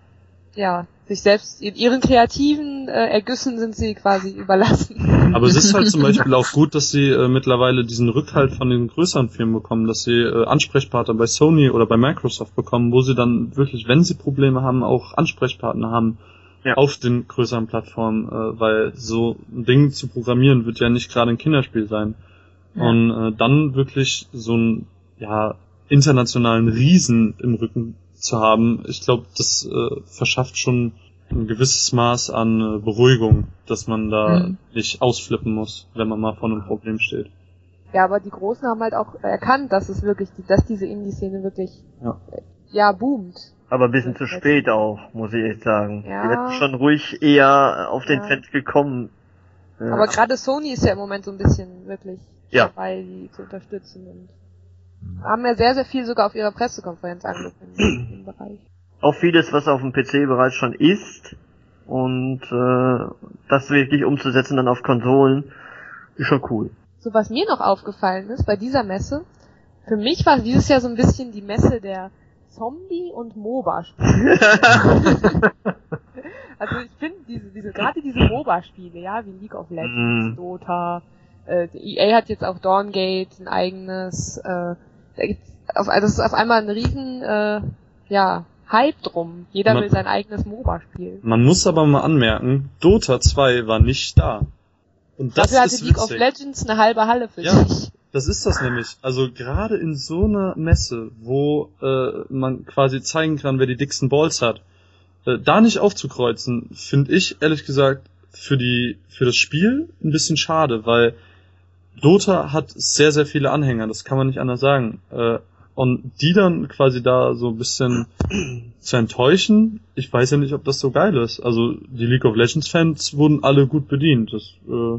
ja, sich selbst, in ihren kreativen äh, Ergüssen sind sie quasi überlassen. Aber es ist halt zum Beispiel auch gut, dass sie äh, mittlerweile diesen Rückhalt von den größeren Firmen bekommen, dass sie äh, Ansprechpartner bei Sony oder bei Microsoft bekommen, wo sie dann wirklich, wenn sie Probleme haben, auch Ansprechpartner haben ja. auf den größeren Plattformen, äh, weil so ein Ding zu programmieren wird ja nicht gerade ein Kinderspiel sein. Ja. Und äh, dann wirklich so einen ja, internationalen Riesen im Rücken zu haben, ich glaube, das äh, verschafft schon ein gewisses Maß an äh, Beruhigung, dass man da mhm. nicht ausflippen muss, wenn man mal vor einem Problem steht. Ja, aber die Großen haben halt auch erkannt, dass es wirklich, dass diese Indie-Szene wirklich ja, äh, ja boomt. Aber ein bisschen zu spät auch, muss ich echt sagen. Ja. Die hätten schon ruhig eher auf den ja. Trend gekommen. Ja. Aber gerade Sony ist ja im Moment so ein bisschen wirklich ja. dabei, die zu unterstützen und haben ja sehr, sehr viel sogar auf ihrer Pressekonferenz angekündigt im Bereich. Auch vieles, was auf dem P C bereits schon ist und äh, das wirklich umzusetzen dann auf Konsolen, ist schon cool. So, was mir noch aufgefallen ist bei dieser Messe, für mich war dieses Jahr so ein bisschen die Messe der Zombie- und MOBA-Spiele. Also ich finde diese, diese, gerade diese MOBA-Spiele, ja, wie League of Legends, mm. Dota, äh, E A hat jetzt auch Dawngate, ein eigenes, äh, da gibt's auf, also es ist auf einmal ein riesen, äh, ja, Hype drum. Jeder man, will sein eigenes MOBA-Spiel. Man muss aber mal anmerken, Dota zwei war nicht da. Und das Dafür hatte ist League witzig. of Legends eine halbe Halle für ja, sich. Das ist das nämlich. Also gerade in so einer Messe, wo äh, man quasi zeigen kann, wer die dicksten Balls hat, äh, da nicht aufzukreuzen, finde ich ehrlich gesagt für die für das Spiel ein bisschen schade, weil Dota hat sehr, sehr viele Anhänger, das kann man nicht anders sagen. Äh, und die dann quasi da so ein bisschen zu enttäuschen, ich weiß ja nicht, ob das so geil ist. Also die League of Legends Fans wurden alle gut bedient. Das, äh,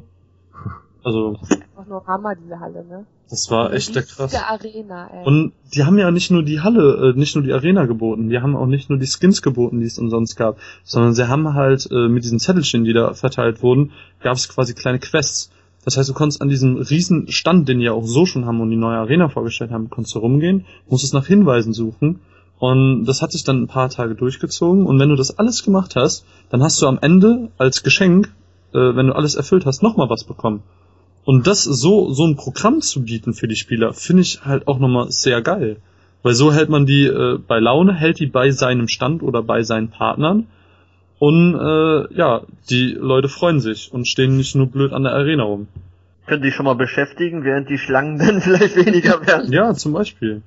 also auch nur Hammer, diese Halle, ne? Das war echt der krass. Arena, ey. Und die haben ja nicht nur die Halle, äh, nicht nur die Arena geboten, die haben auch nicht nur die Skins geboten, die es umsonst gab, sondern sie haben halt äh, mit diesen Zettelchen, die da verteilt wurden, gab es quasi kleine Quests. Das heißt, du konntest an diesem riesen Stand, den die ja auch so schon haben und die neue Arena vorgestellt haben, konntest du rumgehen, musstest nach Hinweisen suchen und das hat sich dann ein paar Tage durchgezogen und wenn du das alles gemacht hast, dann hast du am Ende als Geschenk, äh, wenn du alles erfüllt hast, nochmal was bekommen. Und das so, so ein Programm zu bieten für die Spieler, finde ich halt auch nochmal sehr geil. Weil so hält man die äh, bei Laune, hält die bei seinem Stand oder bei seinen Partnern. Und äh, ja, die Leute freuen sich und stehen nicht nur blöd an der Arena rum. Können die schon mal beschäftigen, während die Schlangen dann vielleicht weniger werden. Ja, zum Beispiel.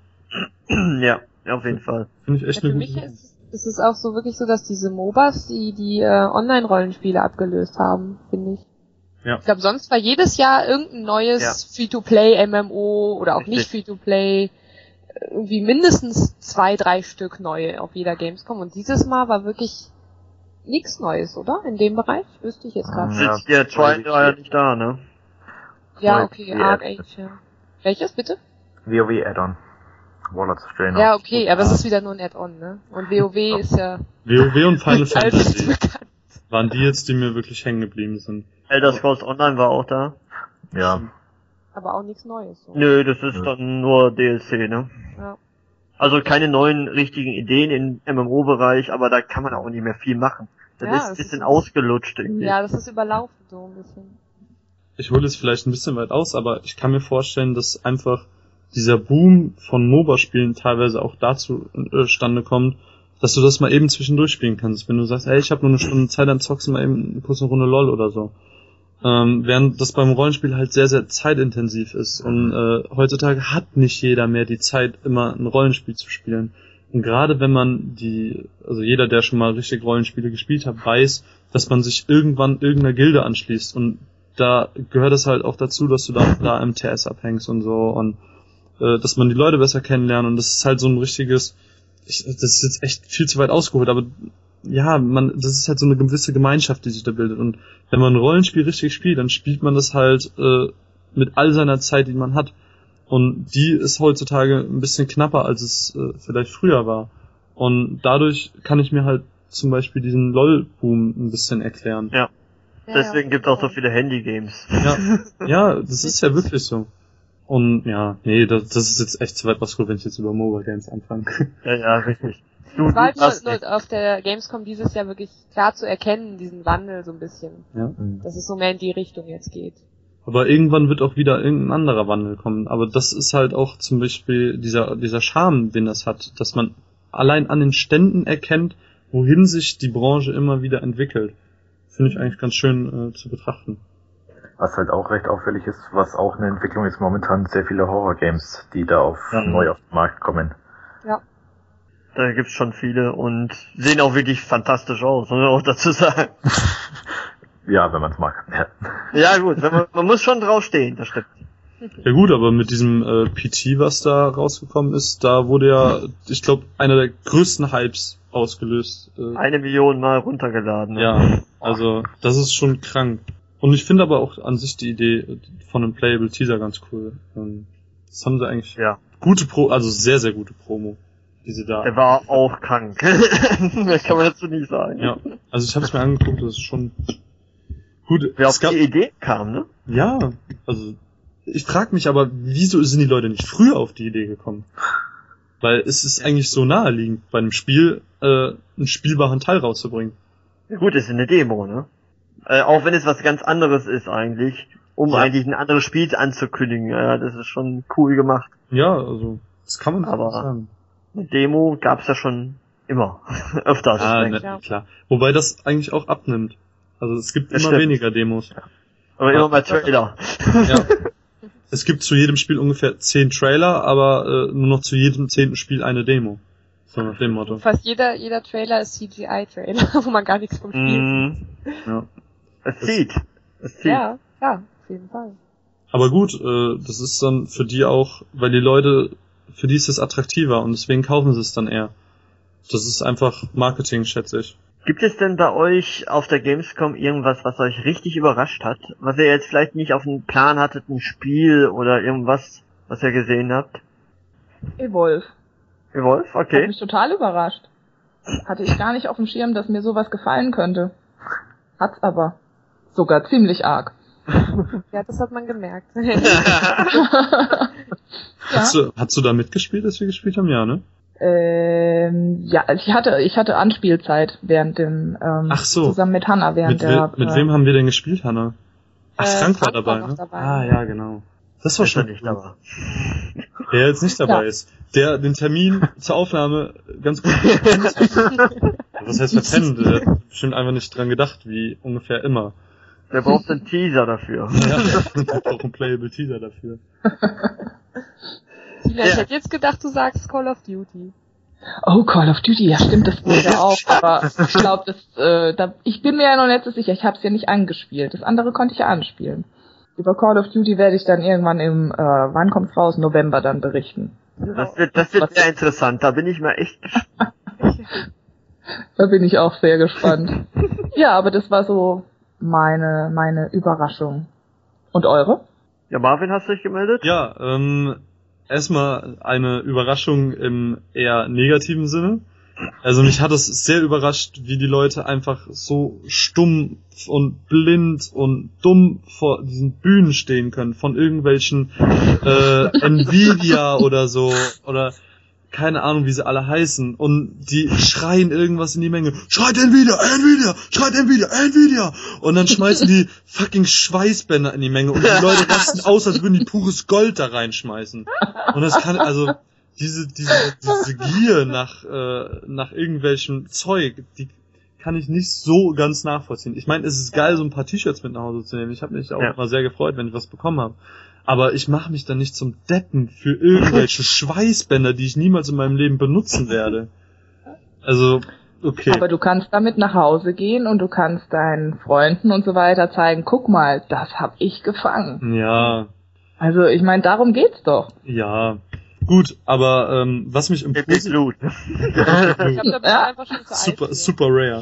Ja, auf jeden Fall. Finde ich echt ja, eine für gute mich ist, ist es auch so wirklich so, dass diese MOBAs die, die äh, Online-Rollenspiele abgelöst haben, finde ich. Ja. Ich glaube, sonst war jedes Jahr irgendein neues ja. Free-to-Play-M M O oder auch nicht Free-to-Play, irgendwie mindestens zwei, drei Stück neue auf jeder Gamescom. Und dieses Mal war wirklich nichts Neues, oder? In dem Bereich? Wüsste ich jetzt gerade. Ja, der Twilight war ja nicht da, ne? Ja, okay, Arc Age, ja. Welches, bitte? WoW Add-on. Warlords of Draenor. Ja, okay, aber es ist wieder nur ein Add-on, ne? Und WoW ist ja... WoW und Final Fantasy waren die jetzt, die mir wirklich hängen geblieben sind. Elder Scrolls Online war auch da. Ja. Aber auch nichts Neues. So. Nö, das ist ja. dann nur D L C, ne? Ja. Also keine neuen richtigen Ideen im M M O-Bereich, aber da kann man auch nicht mehr viel machen. Das Ja, ist ein das bisschen ist- ausgelutscht irgendwie. Ja, das ist überlaufen so ein bisschen. Ich hole es vielleicht ein bisschen weit aus, aber ich kann mir vorstellen, dass einfach dieser Boom von MOBA-Spielen teilweise auch dazu äh, stande kommt, dass du das mal eben zwischendurch spielen kannst. Wenn du sagst, ey, ich habe nur eine Stunde Zeit, dann zockst du mal eben kurz eine Runde LOL oder so. Ähm, während das beim Rollenspiel halt sehr, sehr zeitintensiv ist. Und äh, heutzutage hat nicht jeder mehr die Zeit, immer ein Rollenspiel zu spielen. Und gerade wenn man die, also jeder, der schon mal richtig Rollenspiele gespielt hat, weiß, dass man sich irgendwann irgendeiner Gilde anschließt. Und da gehört es halt auch dazu, dass du da, da im T S abhängst und so. Und äh, dass man die Leute besser kennenlernt. Und das ist halt so ein richtiges, ich, das ist jetzt echt viel zu weit ausgeholt, aber ja, man, das ist halt so eine gewisse Gemeinschaft, die sich da bildet. Und wenn man ein Rollenspiel richtig spielt, dann spielt man das halt äh, mit all seiner Zeit, die man hat. Und die ist heutzutage ein bisschen knapper, als es äh, vielleicht früher war. Und dadurch kann ich mir halt zum Beispiel diesen LOL-Boom ein bisschen erklären. Ja. Ja, Deswegen ja. gibt es auch so viele Handy-Games. Ja, ja, das ist ja wirklich so. Und ja, nee, das, das ist jetzt echt zu weit ausgeholt, wenn ich jetzt über Mobile Games anfange. Ja, ja, richtig. Du, Es war halt du hast nur, recht. nur auf der Gamescom dieses Jahr wirklich klar zu erkennen, diesen Wandel so ein bisschen. Ja. Dass es so mehr in die Richtung jetzt geht. Aber irgendwann wird auch wieder irgendein anderer Wandel kommen. Aber das ist halt auch zum Beispiel dieser, dieser Charme, den das hat, dass man allein an den Ständen erkennt, wohin sich die Branche immer wieder entwickelt. Finde ich eigentlich ganz schön äh, zu betrachten. Was halt auch recht auffällig ist, was auch eine Entwicklung ist momentan, sehr viele Horror-Games, die da auf Ja. neu auf den Markt kommen. Ja. Da gibt's schon viele und sehen auch wirklich fantastisch aus, muss man auch dazu sagen. Ja, wenn man es mag. Ja. Ja gut, wenn man, man muss schon draufstehen, das stimmt. Ja gut, aber mit diesem äh, P T, was da rausgekommen ist, da wurde ja, ich glaube, einer der größten Hypes ausgelöst. Äh, Eine Million Mal runtergeladen. Ne? ja, also das ist schon krank. Und ich finde aber auch an sich die Idee von einem Playable Teaser ganz cool. Ähm, Das haben sie eigentlich Ja. gute Pro, also sehr, sehr gute Promo, die sie da. Der war auch krank. Mehr kann man dazu nicht sagen. Ja, also ich habe es mir angeguckt, das ist schon gut. Wer Es auf gab, die Idee kam, ne? ja, also ich frage mich aber, wieso sind die Leute nicht früher auf die Idee gekommen? Weil es ist eigentlich so naheliegend, bei einem Spiel äh, einen spielbaren Teil rauszubringen. Ja, gut, ist eine Demo, ne? Äh, auch wenn es was ganz anderes ist eigentlich, um Ja. eigentlich ein anderes Spiel anzukündigen. Ja, das ist schon cool gemacht. Ja, also das kann man Aber- aber sagen. Eine Demo gab's ja schon immer. Öfters. Ah, denke ich. ne, klar. Wobei das eigentlich auch abnimmt. Also es gibt Das immer stimmt. weniger Demos. Aber immer mal Trailer. Ja. Es gibt zu jedem Spiel ungefähr zehn Trailer, aber äh, nur noch zu jedem zehnten Spiel eine Demo. So nach dem Motto. Fast jeder, jeder Trailer ist C G I-Trailer, wo man gar nichts vom Spiel Mhm. Ja. Es zieht. Es sieht. zieht. Ja, ja, auf jeden Fall. Aber gut, äh, das ist dann für die auch, weil die Leute, für die ist es attraktiver und deswegen kaufen sie es dann eher. Das ist einfach Marketing, schätze ich. Gibt es denn bei euch auf der Gamescom irgendwas, was euch richtig überrascht hat? Was ihr jetzt vielleicht nicht auf dem Plan hattet, ein Spiel oder irgendwas, was ihr gesehen habt? Evolve. Wolf? Hat Okay. mich total überrascht. Hatte ich gar nicht auf dem Schirm, dass mir sowas gefallen könnte. Hat's aber. Sogar ziemlich arg. Ja, das hat man gemerkt. Ja. Hast du, hast du da mitgespielt, als wir gespielt haben? Ja, ne? Ähm, ja, also ich hatte, ich hatte Anspielzeit während dem, ähm, Ach so. zusammen mit Hannah während Mit, we der, mit äh, wem haben wir denn gespielt, Hanna? Ach, Äh, Frank war Frank dabei, war noch ne? dabei. Ah, ja, genau. Das war Ist er schon nicht cool. dabei. Der jetzt nicht dabei Ja. ist. Der den Termin zur Aufnahme ganz gut verpennt hat. Was heißt verpennt? Der hat bestimmt einfach nicht dran gedacht, wie ungefähr immer. Der braucht einen Teaser dafür. Ja, braucht auch einen Playable Teaser dafür. Tina, Ja. ich hätte jetzt gedacht, du sagst Call of Duty. Oh, Call of Duty, ja stimmt, das wurde auch, aber ich glaube, das, äh, da, ich bin mir ja noch nicht so sicher, ich habe es ja nicht angespielt. Das andere konnte ich ja anspielen. Über Call of Duty werde ich dann irgendwann im, äh, wann kommt's raus? November dann berichten. Das wird, das wird sehr interessant. Da bin ich mal echt gespannt. Da bin ich auch sehr gespannt. Ja, aber das war so meine, meine Überraschung. Und eure? Ja, Marvin, hast du dich gemeldet? Ja, ähm, erstmal eine Überraschung im eher negativen Sinne. Also mich hat es sehr überrascht, wie die Leute einfach so stumm und blind und dumm vor diesen Bühnen stehen können von irgendwelchen äh, Nvidia oder so oder keine Ahnung, wie sie alle heißen, und die schreien irgendwas in die Menge. Schreit Nvidia, Nvidia, schreit Nvidia, Nvidia! Und dann schmeißen die fucking Schweißbänder in die Menge und die Leute rasten aus, als würden die pures Gold da reinschmeißen. Und das kann, also, diese, diese, diese Gier nach, äh, nach irgendwelchem Zeug, die kann ich nicht so ganz nachvollziehen. Ich meine, es ist geil, so ein paar T-Shirts mit nach Hause zu nehmen. Ich habe mich auch Ja. immer sehr gefreut, wenn ich was bekommen habe. Aber ich mache mich dann nicht zum Deppen für irgendwelche Schweißbänder, die ich niemals in meinem Leben benutzen werde. Also, okay. Aber du kannst damit nach Hause gehen und du kannst deinen Freunden und so weiter zeigen, guck mal, das hab ich gefangen. Ja, Also ich meine, darum geht's doch. ja. Gut, aber ähm, was mich im Epic Loot. Ich glaube, da bist du Ja. einfach schon zu alt super, für. super rare.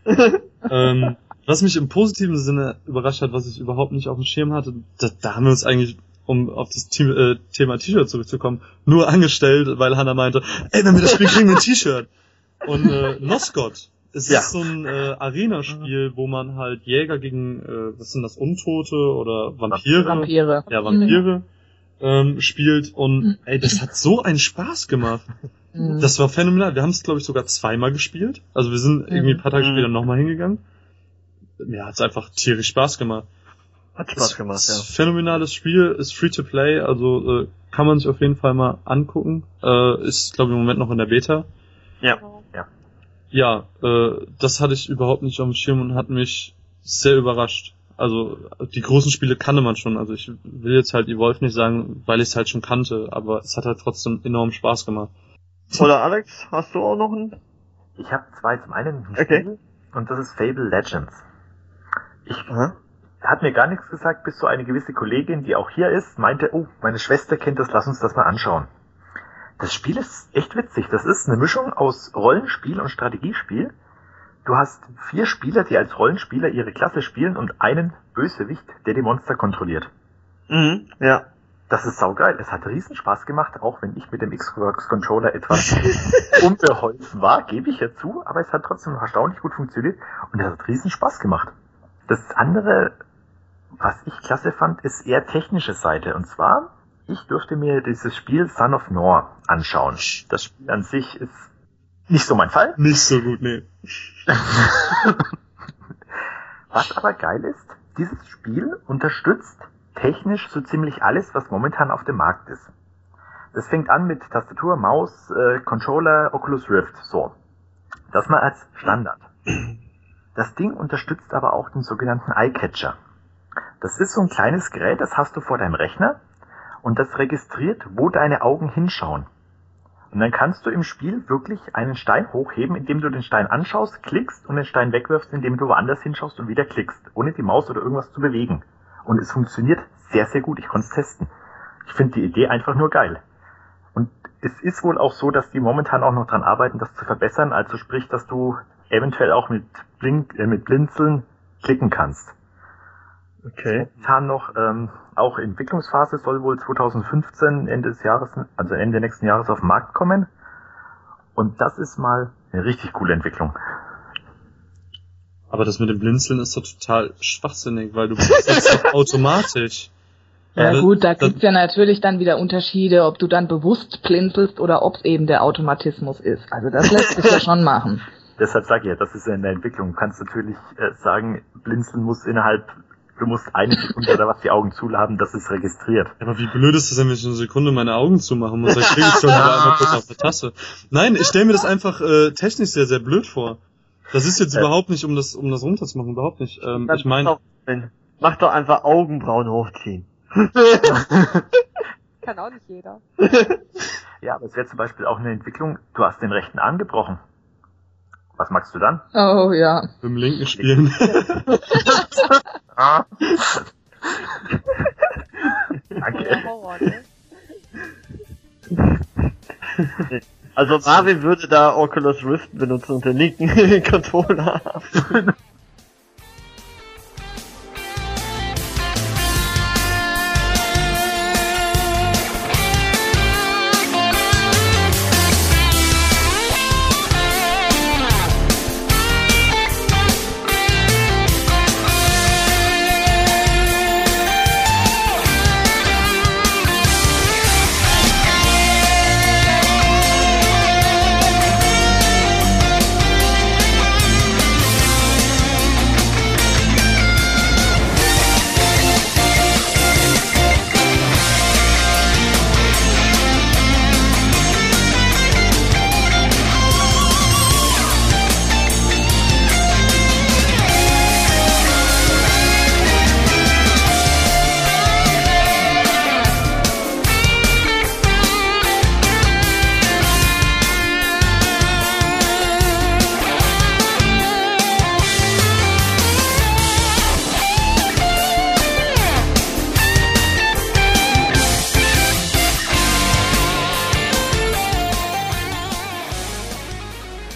ähm, was mich im positiven Sinne überrascht hat, was ich überhaupt nicht auf dem Schirm hatte, da, da haben wir uns eigentlich, um auf das Team, äh, Thema T-Shirt zurückzukommen, nur angestellt, weil Hannah meinte, ey, wenn wir das spielen, kriegen wir ein T-Shirt. Und äh, Noscott, es Ja. ist so ein äh, Arena-Spiel, wo man halt Jäger gegen, äh, was sind das, Untote oder Vampire? Vampire. Ja, Vampire ähm, spielt, und ey, das hat so einen Spaß gemacht. Mhm. Das war phänomenal. Wir haben es, glaube ich, sogar zweimal gespielt. Also wir sind irgendwie ein paar Tage Mhm. später nochmal hingegangen. Mir hat's einfach tierisch Spaß gemacht. Hat Spaß Ist- gemacht, ist ja. ein phänomenales Spiel, ist free to play, also äh, kann man sich auf jeden Fall mal angucken. Äh, ist, glaube ich, im Moment noch in der Beta. Ja. Ja, äh, das hatte ich überhaupt nicht auf dem Schirm und hat mich sehr überrascht. Also die großen Spiele kannte man schon. Also ich will jetzt halt Evolve nicht sagen, weil ich es halt schon kannte, aber es hat halt trotzdem enorm Spaß gemacht. Oder Alex, hast du auch noch einen? Ich habe zwei, zum einen ein Okay. Spiel, und das ist Fable Legends. Ich Aha. hat mir gar nichts gesagt, bis so eine gewisse Kollegin, die auch hier ist, meinte, oh, meine Schwester kennt das, lass uns das mal anschauen. Das Spiel ist echt witzig. Das ist eine Mischung aus Rollenspiel und Strategiespiel. Du hast vier Spieler, die als Rollenspieler ihre Klasse spielen, und einen Bösewicht, der die Monster kontrolliert. Mhm. Ja. Das ist saugeil. Es hat riesen Spaß gemacht, auch wenn ich mit dem Xbox-Controller etwas unbeholfen war, gebe ich ja zu, aber es hat trotzdem noch erstaunlich gut funktioniert und es hat riesen Spaß gemacht. Das andere, was ich klasse fand, ist eher technische Seite, und zwar, ich durfte mir dieses Spiel Son of Nor anschauen. Das Spiel an sich ist nicht so mein Fall. Nicht so gut, nee. Was aber geil ist, dieses Spiel unterstützt technisch so ziemlich alles, was momentan auf dem Markt ist. Das fängt an mit Tastatur, Maus, äh, Controller, Oculus Rift, so. Das mal als Standard. Das Ding unterstützt aber auch den sogenannten Eyecatcher. Das ist so ein kleines Gerät, das hast du vor deinem Rechner, und das registriert, wo deine Augen hinschauen. Und dann kannst du im Spiel wirklich einen Stein hochheben, indem du den Stein anschaust, klickst und den Stein wegwirfst, indem du woanders hinschaust und wieder klickst, ohne die Maus oder irgendwas zu bewegen. Und es funktioniert sehr, sehr gut. Ich konnte es testen. Ich finde die Idee einfach nur geil. Und es ist wohl auch so, dass die momentan auch noch dran arbeiten, das zu verbessern. Also sprich, dass du eventuell auch mit Blink, äh, mit Blinzeln klicken kannst. Okay. Momentan noch ähm, auch Entwicklungsphase, soll wohl zwanzig fünfzehn, Ende des Jahres, also Ende nächsten Jahres auf den Markt kommen. Und das ist mal eine richtig coole Entwicklung. Aber das mit dem Blinzeln ist doch total schwachsinnig, weil du blinzelst doch automatisch. Ja Ja, gut, da das- gibt's ja natürlich dann wieder Unterschiede, ob du dann bewusst blinzelst oder ob es eben der Automatismus ist. Also das lässt sich ja schon machen. Deshalb sage ich ja, das ist ja in der Entwicklung. Du kannst natürlich äh, sagen, Blinzeln muss innerhalb, du musst eine Sekunde oder was die Augen zuladen, das ist registriert. Aber wie blöd ist es denn, wenn ich eine Sekunde meine Augen zumachen muss? Dann kriege ich schon wieder einmal kurz auf der Tasse. Nein, ich stelle mir das einfach äh, technisch sehr, sehr blöd vor. Das ist jetzt Äh. überhaupt nicht, um das um das runterzumachen, überhaupt nicht. Ähm, Dann ich meine, mach doch, mach doch einfach Augenbrauen hochziehen. Kann auch nicht jeder. Ja, aber es wäre zum Beispiel auch eine Entwicklung, du hast den rechten Arm gebrochen. Was magst du dann? Oh ja. mit dem linken spielen. Ah. Der Danke. Horror, ne? Also Marvin würde da Oculus Rift benutzen und den linken Controller.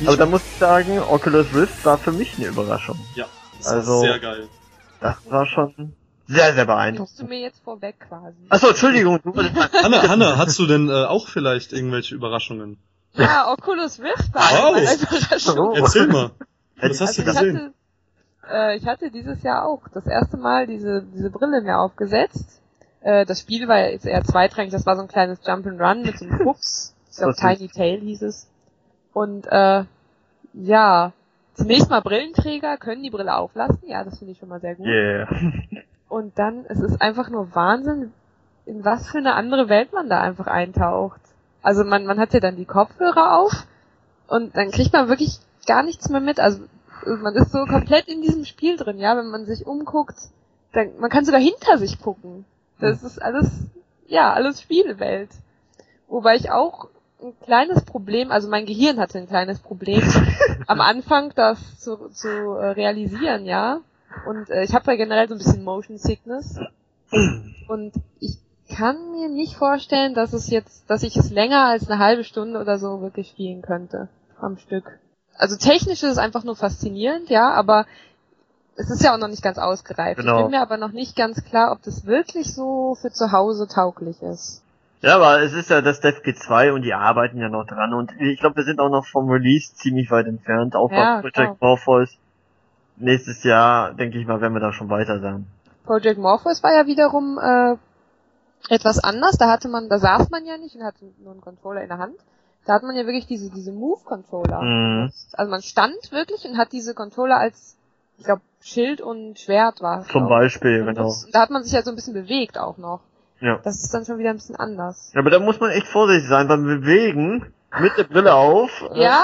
Aber da muss ich sagen, Oculus Rift war für mich eine Überraschung. Ja, das Also- war sehr geil. Das war schon sehr, sehr beeindruckend. Nimmst du mir jetzt vorweg quasi. Achso, Entschuldigung, du wolltest sagen. Hanna, Hanna, hast du denn äh, auch vielleicht irgendwelche Überraschungen? Ja, Oculus Rift war Wow. eine Überraschung. Oh. Erzähl mal. Was hast Also du ich gesehen? hatte, äh, ich hatte dieses Jahr auch das erste Mal diese, diese Brille mir aufgesetzt. Äh, das Spiel war jetzt eher zweitrangig, das war so ein kleines Jump'n'Run mit so einem Fuchs. Ich glaube, Das ist- Tiny Tail hieß es. Und, äh, ja, zunächst mal Brillenträger können die Brille auflassen. Ja, das finde ich schon mal sehr gut. Yeah. Und dann, es ist einfach nur Wahnsinn, in was für eine andere Welt man da einfach eintaucht. Also man, man hat ja dann die Kopfhörer auf und dann kriegt man wirklich gar nichts mehr mit. Also man ist so komplett in diesem Spiel drin, ja, wenn man sich umguckt, dann, man kann sogar hinter sich gucken. Das ist alles, ja, alles Spielewelt. Wobei ich auch ein kleines Problem, also mein Gehirn hatte ein kleines Problem, am Anfang das zu, zu äh, realisieren, ja. Und äh, ich habe ja generell so ein bisschen Motion Sickness. Und ich kann mir nicht vorstellen, dass es jetzt, dass ich es länger als eine halbe Stunde oder so wirklich spielen könnte am Stück. Also technisch ist es einfach nur faszinierend, ja, aber es ist ja auch noch nicht ganz ausgereift. Genau. Ich bin mir aber noch nicht ganz klar, ob das wirklich so für zu Hause tauglich ist. Ja, aber es ist ja das Dev G zwei und die arbeiten ja noch dran und ich glaube, wir sind auch noch vom Release ziemlich weit entfernt, auch Ja, bei Project Morpheus. Nächstes Jahr, denke ich mal, werden wir da schon weiter sein. Project Morpheus war ja wiederum äh, etwas anders. Da hatte man, da saß man ja nicht und hatte nur einen Controller in der Hand. Da hat man ja wirklich diese diese Move-Controller. Mhm. Also man stand wirklich und hat diese Controller als, ich glaube, Schild und Schwert war es. Zum glaub ich. Beispiel, Und genau. das- Da hat man sich ja so ein bisschen bewegt auch noch. Ja. Das ist dann schon wieder ein bisschen anders. Aber da muss man echt vorsichtig sein beim Bewegen, mit der Brille auf. Ja,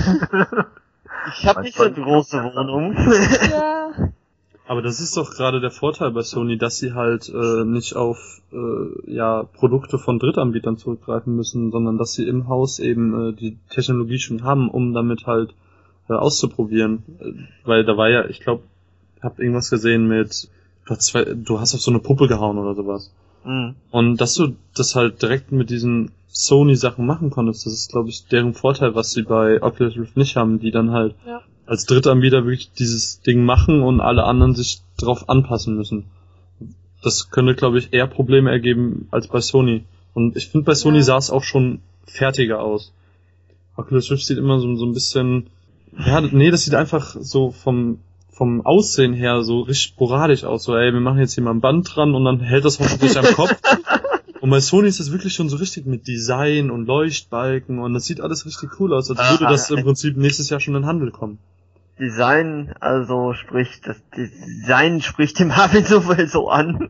Ich habe nicht so eine große Wohnung. ja. Aber das ist doch gerade der Vorteil bei Sony, dass sie halt äh, nicht auf äh, ja Produkte von Drittanbietern zurückgreifen müssen, sondern dass sie im Haus eben äh, die Technologie schon haben, um damit halt äh, auszuprobieren. Äh, weil da war ja, ich glaube, hab irgendwas gesehen mit, du hast, zwei, du hast auf so eine Puppe gehauen oder sowas. Mhm. Und dass du das halt direkt mit diesen Sony-Sachen machen konntest, das ist, glaube ich, deren Vorteil, was sie bei Oculus Rift nicht haben, die dann halt Ja. als Drittanbieter wirklich dieses Ding machen und alle anderen sich drauf anpassen müssen. Das könnte, glaube ich, eher Probleme ergeben als bei Sony. Und ich finde, bei Sony Ja. sah es auch schon fertiger aus. Oculus Rift sieht immer so, so ein bisschen, ja, nee, das sieht einfach so vom, vom Aussehen her so richtig sporadisch aus. So, ey, wir machen jetzt hier mal ein Band dran und dann hält das hoffentlich am Kopf. Und bei Sony ist das wirklich schon so richtig mit Design und Leuchtbalken und das sieht alles richtig cool aus, als würde das im Prinzip nächstes Jahr schon in den Handel kommen. Design, also sprich, das Design spricht dem Marvin so viel so an.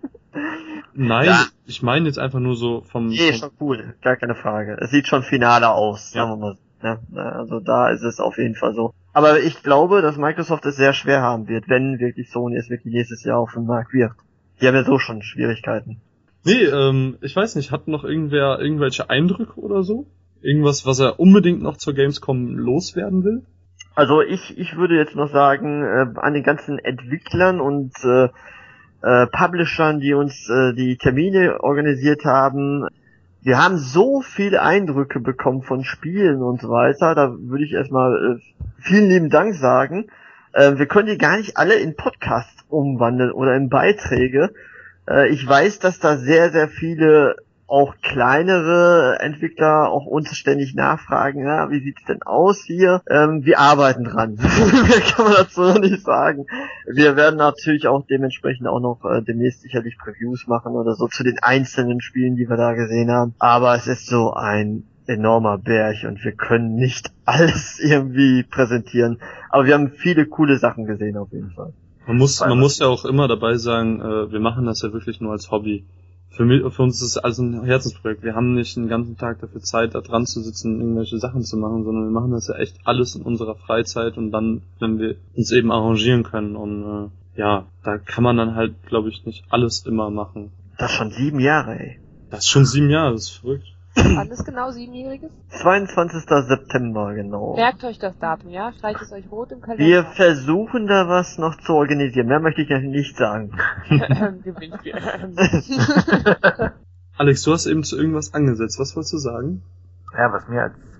Nein, Ja. ich meine jetzt einfach nur so vom... Nee, vom schon cool, gar keine Frage. Es sieht schon finaler aus, Ja. sagen wir mal. Ne? Also da ist es auf jeden Fall so. Aber ich glaube, dass Microsoft es sehr schwer haben wird, wenn wirklich Sony es wirklich nächstes Jahr auf den Markt wird. Die haben ja so schon Schwierigkeiten. Nee, ähm, ich weiß nicht, hat noch irgendwer irgendwelche Eindrücke oder so? Irgendwas, was er unbedingt noch zur Gamescom loswerden will? Also ich, ich würde jetzt noch sagen, äh, an den ganzen Entwicklern und äh, äh, Publishern, die uns äh, die Termine organisiert haben, wir haben so viele Eindrücke bekommen von Spielen und so weiter, da würde ich erstmal äh, vielen lieben Dank sagen. Äh, wir können die gar nicht alle in Podcasts umwandeln oder in Beiträge. Äh, ich weiß, dass da sehr, sehr viele auch kleinere Entwickler auch uns ständig nachfragen, ja, wie sieht's denn aus hier? Ähm, wir arbeiten dran. Mehr kann man dazu noch nicht sagen. Wir werden natürlich auch dementsprechend auch noch äh, demnächst sicherlich Previews machen oder so zu den einzelnen Spielen, die wir da gesehen haben. Aber es ist so ein enormer Berg und wir können nicht alles irgendwie präsentieren. Aber wir haben viele coole Sachen gesehen auf jeden Fall. Man muss, man muss ja auch immer dabei sagen, äh, wir machen das ja wirklich nur als Hobby. Für mich, für uns ist es also ein Herzensprojekt. Wir haben nicht einen ganzen Tag dafür Zeit, da dran zu sitzen, irgendwelche Sachen zu machen, sondern wir machen das ja echt alles in unserer Freizeit und dann, wenn wir uns eben arrangieren können. Und äh, ja, da kann man dann halt, glaube ich, nicht alles immer machen. Das ist schon sieben Jahre, ey. Das ist schon sieben Jahre, das ist verrückt. Wann ist genau Siebenjähriges? zweiundzwanzigster September, genau. Merkt euch das Datum, ja? Streicht es euch rot im Kalender. Wir versuchen da was noch zu organisieren. Mehr möchte ich ja nicht sagen. Gewinnspiel. Alex, du hast eben zu irgendwas angesetzt. Was wolltest du sagen? Ja, was mir als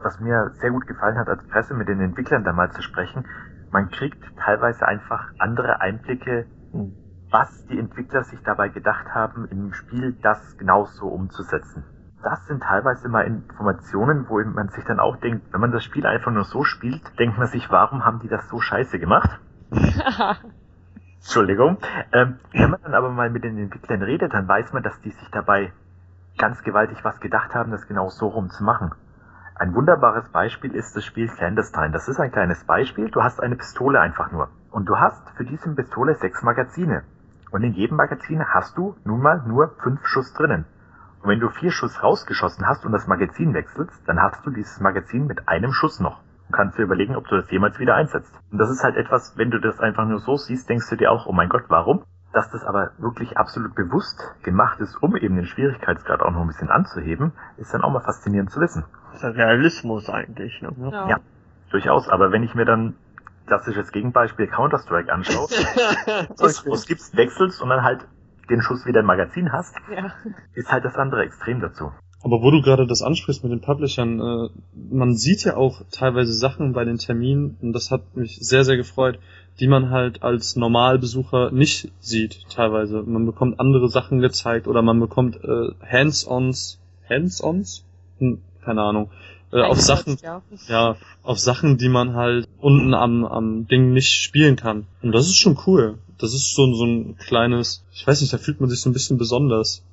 was mir sehr gut gefallen hat, als Presse mit den Entwicklern da mal zu sprechen, man kriegt teilweise einfach andere Einblicke, was die Entwickler sich dabei gedacht haben, im Spiel das genauso umzusetzen. Das sind teilweise mal Informationen, wo man sich dann auch denkt, wenn man das Spiel einfach nur so spielt, denkt man sich, warum haben die das so scheiße gemacht? Entschuldigung. Ähm, wenn man dann aber mal mit den Entwicklern redet, dann weiß man, dass die sich dabei ganz gewaltig was gedacht haben, das genau so rum zu machen. Ein wunderbares Beispiel ist das Spiel Clandestine. Das ist ein kleines Beispiel. Du hast eine Pistole einfach nur. Und du hast für diese Pistole sechs Magazine. Und in jedem Magazin hast du nun mal nur fünf Schuss drinnen. Und wenn du vier Schuss rausgeschossen hast und das Magazin wechselst, dann hast du dieses Magazin mit einem Schuss noch. Und kannst dir überlegen, ob du das jemals wieder einsetzt. Und das ist halt etwas, wenn du das einfach nur so siehst, denkst du dir auch, oh mein Gott, warum? Dass das aber wirklich absolut bewusst gemacht ist, um eben den Schwierigkeitsgrad auch noch ein bisschen anzuheben, ist dann auch mal faszinierend zu wissen. Das ist ja Realismus eigentlich, ne? Ja. Ja, durchaus. Aber wenn ich mir dann klassisches Gegenbeispiel Counter-Strike anschaue, wo es gibt's, wechselst und dann halt den Schuss wieder im Magazin hast, Ja. ist halt das andere Extrem dazu. Aber wo du gerade das ansprichst mit den Publishern, äh, man sieht ja auch teilweise Sachen bei den Terminen, und das hat mich sehr, sehr gefreut, die man halt als Normalbesucher nicht sieht teilweise. Man bekommt andere Sachen gezeigt oder man bekommt äh, Hands-ons, Hands-ons? Hm, keine Ahnung. Äh, auf Sachen, Ja. ja, auf Sachen, die man halt unten am, am Ding nicht spielen kann. Und das ist schon cool. Das ist so, so ein kleines, ich weiß nicht, da fühlt man sich so ein bisschen besonders.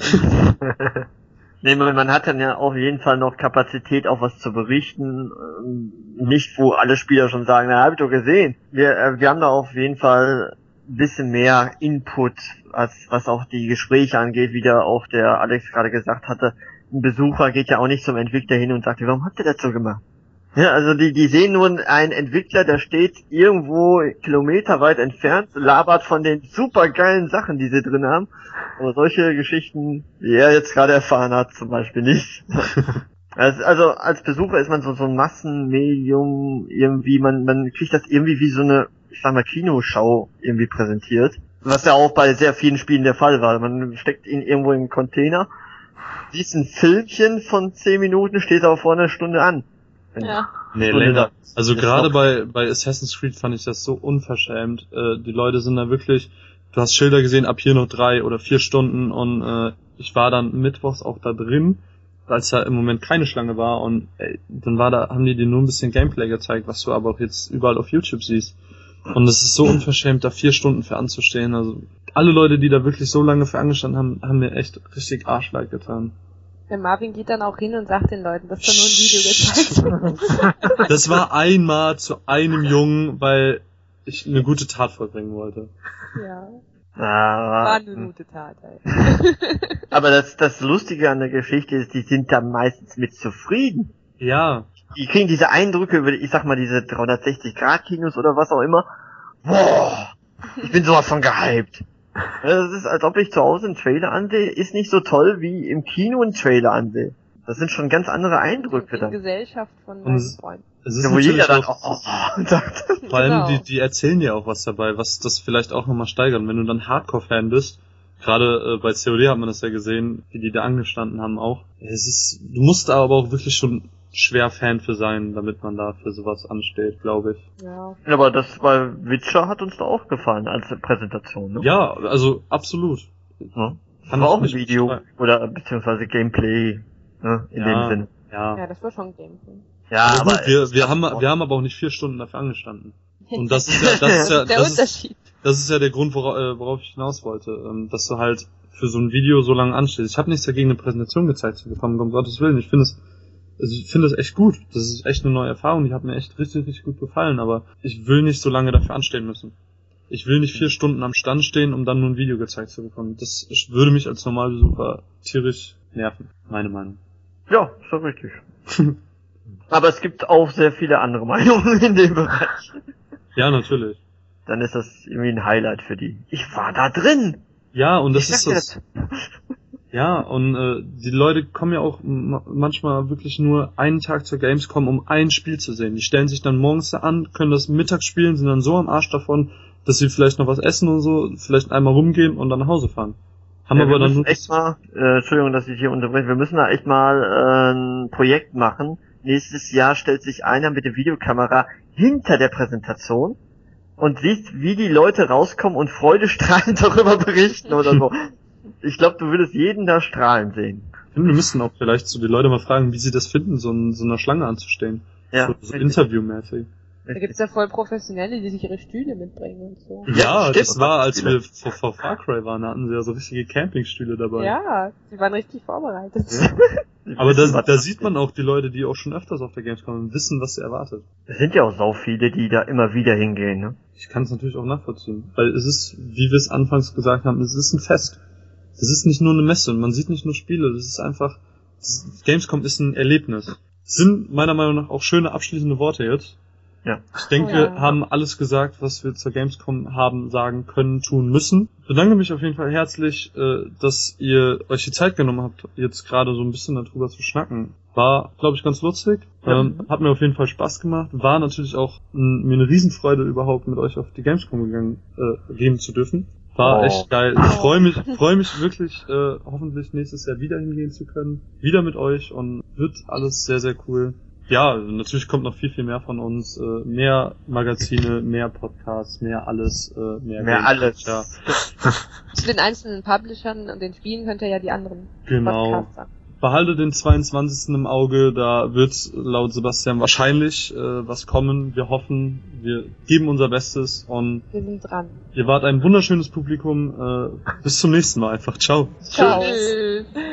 Nee, man, man hat dann ja auf jeden Fall noch Kapazität, auch was zu berichten. Ähm, Nicht, wo alle Spieler schon sagen, na, hab ich doch gesehen. Wir, äh, wir haben da auf jeden Fall ein bisschen mehr Input, als was auch die Gespräche angeht, wie da auch der Alex gerade gesagt hatte. Ein Besucher geht ja auch nicht zum Entwickler hin und sagt, warum habt ihr das so gemacht? Ja, also die, die sehen nur einen Entwickler, der steht irgendwo kilometerweit entfernt, labert von den supergeilen Sachen, die sie drin haben. Aber solche Geschichten, wie er jetzt gerade erfahren hat, zum Beispiel nicht. Also, also als Besucher ist man so, so ein Massenmedium, irgendwie, man, man kriegt das irgendwie wie so eine, ich sag mal, Kinoschau irgendwie präsentiert. Was ja auch bei sehr vielen Spielen der Fall war. Man steckt ihn irgendwo im Container, siehst ein Filmchen von zehn Minuten, steht aber vor einer Stunde an. Ja. Nee, Stunde länger. lang. Also Ist gerade noch- bei, bei Assassin's Creed fand ich das so unverschämt. Äh, die Leute sind da wirklich, du hast Schilder gesehen, ab hier noch drei oder vier Stunden und äh, ich war dann mittwochs auch da drin, als da im Moment keine Schlange war und ey, dann war da, haben die dir nur ein bisschen Gameplay gezeigt, was du aber auch jetzt überall auf YouTube siehst. Und es ist so unverschämt, da vier Stunden für anzustehen. Also alle Leute, die da wirklich so lange für angestanden haben, haben mir echt richtig Arschleid getan. Der Marvin geht dann auch hin und sagt den Leuten, dass da nur ein Video gezeigt wird. Das war einmal zu einem Jungen, weil ich eine gute Tat vollbringen wollte. Ja. Ah, War eine gute Tat, ey. aber das, das Lustige an der Geschichte ist, die sind da meistens mit zufrieden. Ja, Die kriegen diese Eindrücke über, ich sag mal, diese dreihundertsechzig Grad Kinos oder was auch immer. Boah, ich bin sowas von gehypt. Das ist, als ob ich zu Hause einen Trailer ansehe, ist nicht so toll, wie im Kino einen Trailer ansehe. Das sind schon ganz andere Eindrücke In dann. Gesellschaft von Und meinen es- Freunden. es ist Ja, wo jeder natürlich dann auch, auch, oh, oh, sagt. vor allem Genau. die, die erzählen dir auch was dabei, was das vielleicht auch nochmal steigert. Und wenn du dann Hardcore-Fan bist, gerade äh, bei C O D hat man das ja gesehen, wie die da angestanden haben auch. Es ist, du musst da aber auch wirklich schon schwer Fan für sein, damit man da für sowas ansteht, glaube ich. Ja. Aber das bei Witcher hat uns da auch gefallen als Präsentation, ne? Ja, also absolut. Ja. Das Kann war ich auch ein nicht Video beschreiben. oder beziehungsweise Gameplay, ne, in Ja. dem Sinne. Ja. Ja, das war schon Gameplay. Ja, aber gut, wir, es- wir haben, wir haben aber auch nicht vier Stunden dafür angestanden. Und das ist ja, das ist ja, der das ist, Unterschied. das ist ja der Grund, worauf, äh, worauf ich hinaus wollte, ähm, dass du halt für so ein Video so lange anstehst. Ich habe nichts dagegen, eine Präsentation gezeigt zu bekommen, um Gottes Willen. Ich finde es, also ich finde es echt gut. Das ist echt eine neue Erfahrung, die hat mir echt richtig, richtig gut gefallen, aber ich will nicht so lange dafür anstehen müssen. Ich will nicht vier Stunden am Stand stehen, um dann nur ein Video gezeigt zu bekommen. Das würde mich als Normalbesucher tierisch nerven, meine Meinung. Ja, ist doch richtig. Aber es gibt auch sehr viele andere Meinungen in dem Bereich. Ja, natürlich. Dann ist das irgendwie ein Highlight für die. Ich war da drin! Ja, und das Ich ist sag dir das. Ja, und äh, die Leute kommen ja auch m- manchmal wirklich nur einen Tag zur Gamescom, um ein Spiel zu sehen. Die stellen sich dann morgens da an, können das mittags spielen, sind dann so am Arsch davon, dass sie vielleicht noch was essen und so, vielleicht einmal rumgehen und dann nach Hause fahren. Haben Ja, aber wir dann müssen nur echt mal, äh, Entschuldigung, dass ich hier unterbreche, wir müssen da echt mal äh, ein Projekt machen, nächstes Jahr stellt sich einer mit der Videokamera hinter der Präsentation und siehst, wie die Leute rauskommen und freudestrahlend darüber berichten oder so. Ich glaube, du würdest jeden da strahlen sehen. Ich finde, wir müssten auch vielleicht so die Leute mal fragen, wie sie das finden, so in so einer Schlange anzustehen. Ja, so so interviewmäßig. Da gibt's ja voll Professionelle, die sich ihre Stühle mitbringen und so. Ja, stimmt. das war, als wir vor, vor Far Cry waren, da hatten sie ja so richtige Campingstühle dabei. Ja, die waren richtig vorbereitet. Ja. Aber da, da sieht man auch die Leute, die auch schon öfters auf der Gamescom und wissen, was sie erwartet. Es sind ja auch sau viele, die da immer wieder hingehen, ne? Ich kann es natürlich auch nachvollziehen. Weil es ist, wie wir es anfangs gesagt haben, es ist ein Fest. Es ist nicht nur eine Messe und man sieht nicht nur Spiele, das ist einfach, das Gamescom ist ein Erlebnis. Das sind meiner Meinung nach auch schöne abschließende Worte jetzt. Ja. Ich denke, Oh ja. wir haben alles gesagt, was wir zur Gamescom haben, sagen können, tun müssen. Ich bedanke mich auf jeden Fall herzlich, äh, dass ihr euch die Zeit genommen habt, jetzt gerade so ein bisschen darüber zu schnacken. War, glaube ich, ganz lustig. Ähm, hat mir auf jeden Fall Spaß gemacht. War natürlich auch m, mir eine Riesenfreude, überhaupt mit euch auf die Gamescom gegangen, äh, gehen zu dürfen. War Oh. echt geil. Ich freue mich, freue mich wirklich, äh, hoffentlich nächstes Jahr wieder hingehen zu können. Wieder mit euch und wird alles sehr, sehr cool. Ja, natürlich kommt noch viel, viel mehr von uns. Äh, mehr Magazine, mehr Podcasts, mehr alles, äh, mehr, Mehr Games. alles. Ja, Zu den einzelnen Publishern und den Spielen könnt ihr ja die anderen genau. Podcaster. Behalte den zweiundzwanzigsten im Auge, da wird laut Sebastian wahrscheinlich äh, was kommen. Wir hoffen, wir geben unser Bestes und Wir sind dran. ihr wart ein wunderschönes Publikum. Äh, bis zum nächsten Mal einfach. Ciao. Ciao. Tschüss.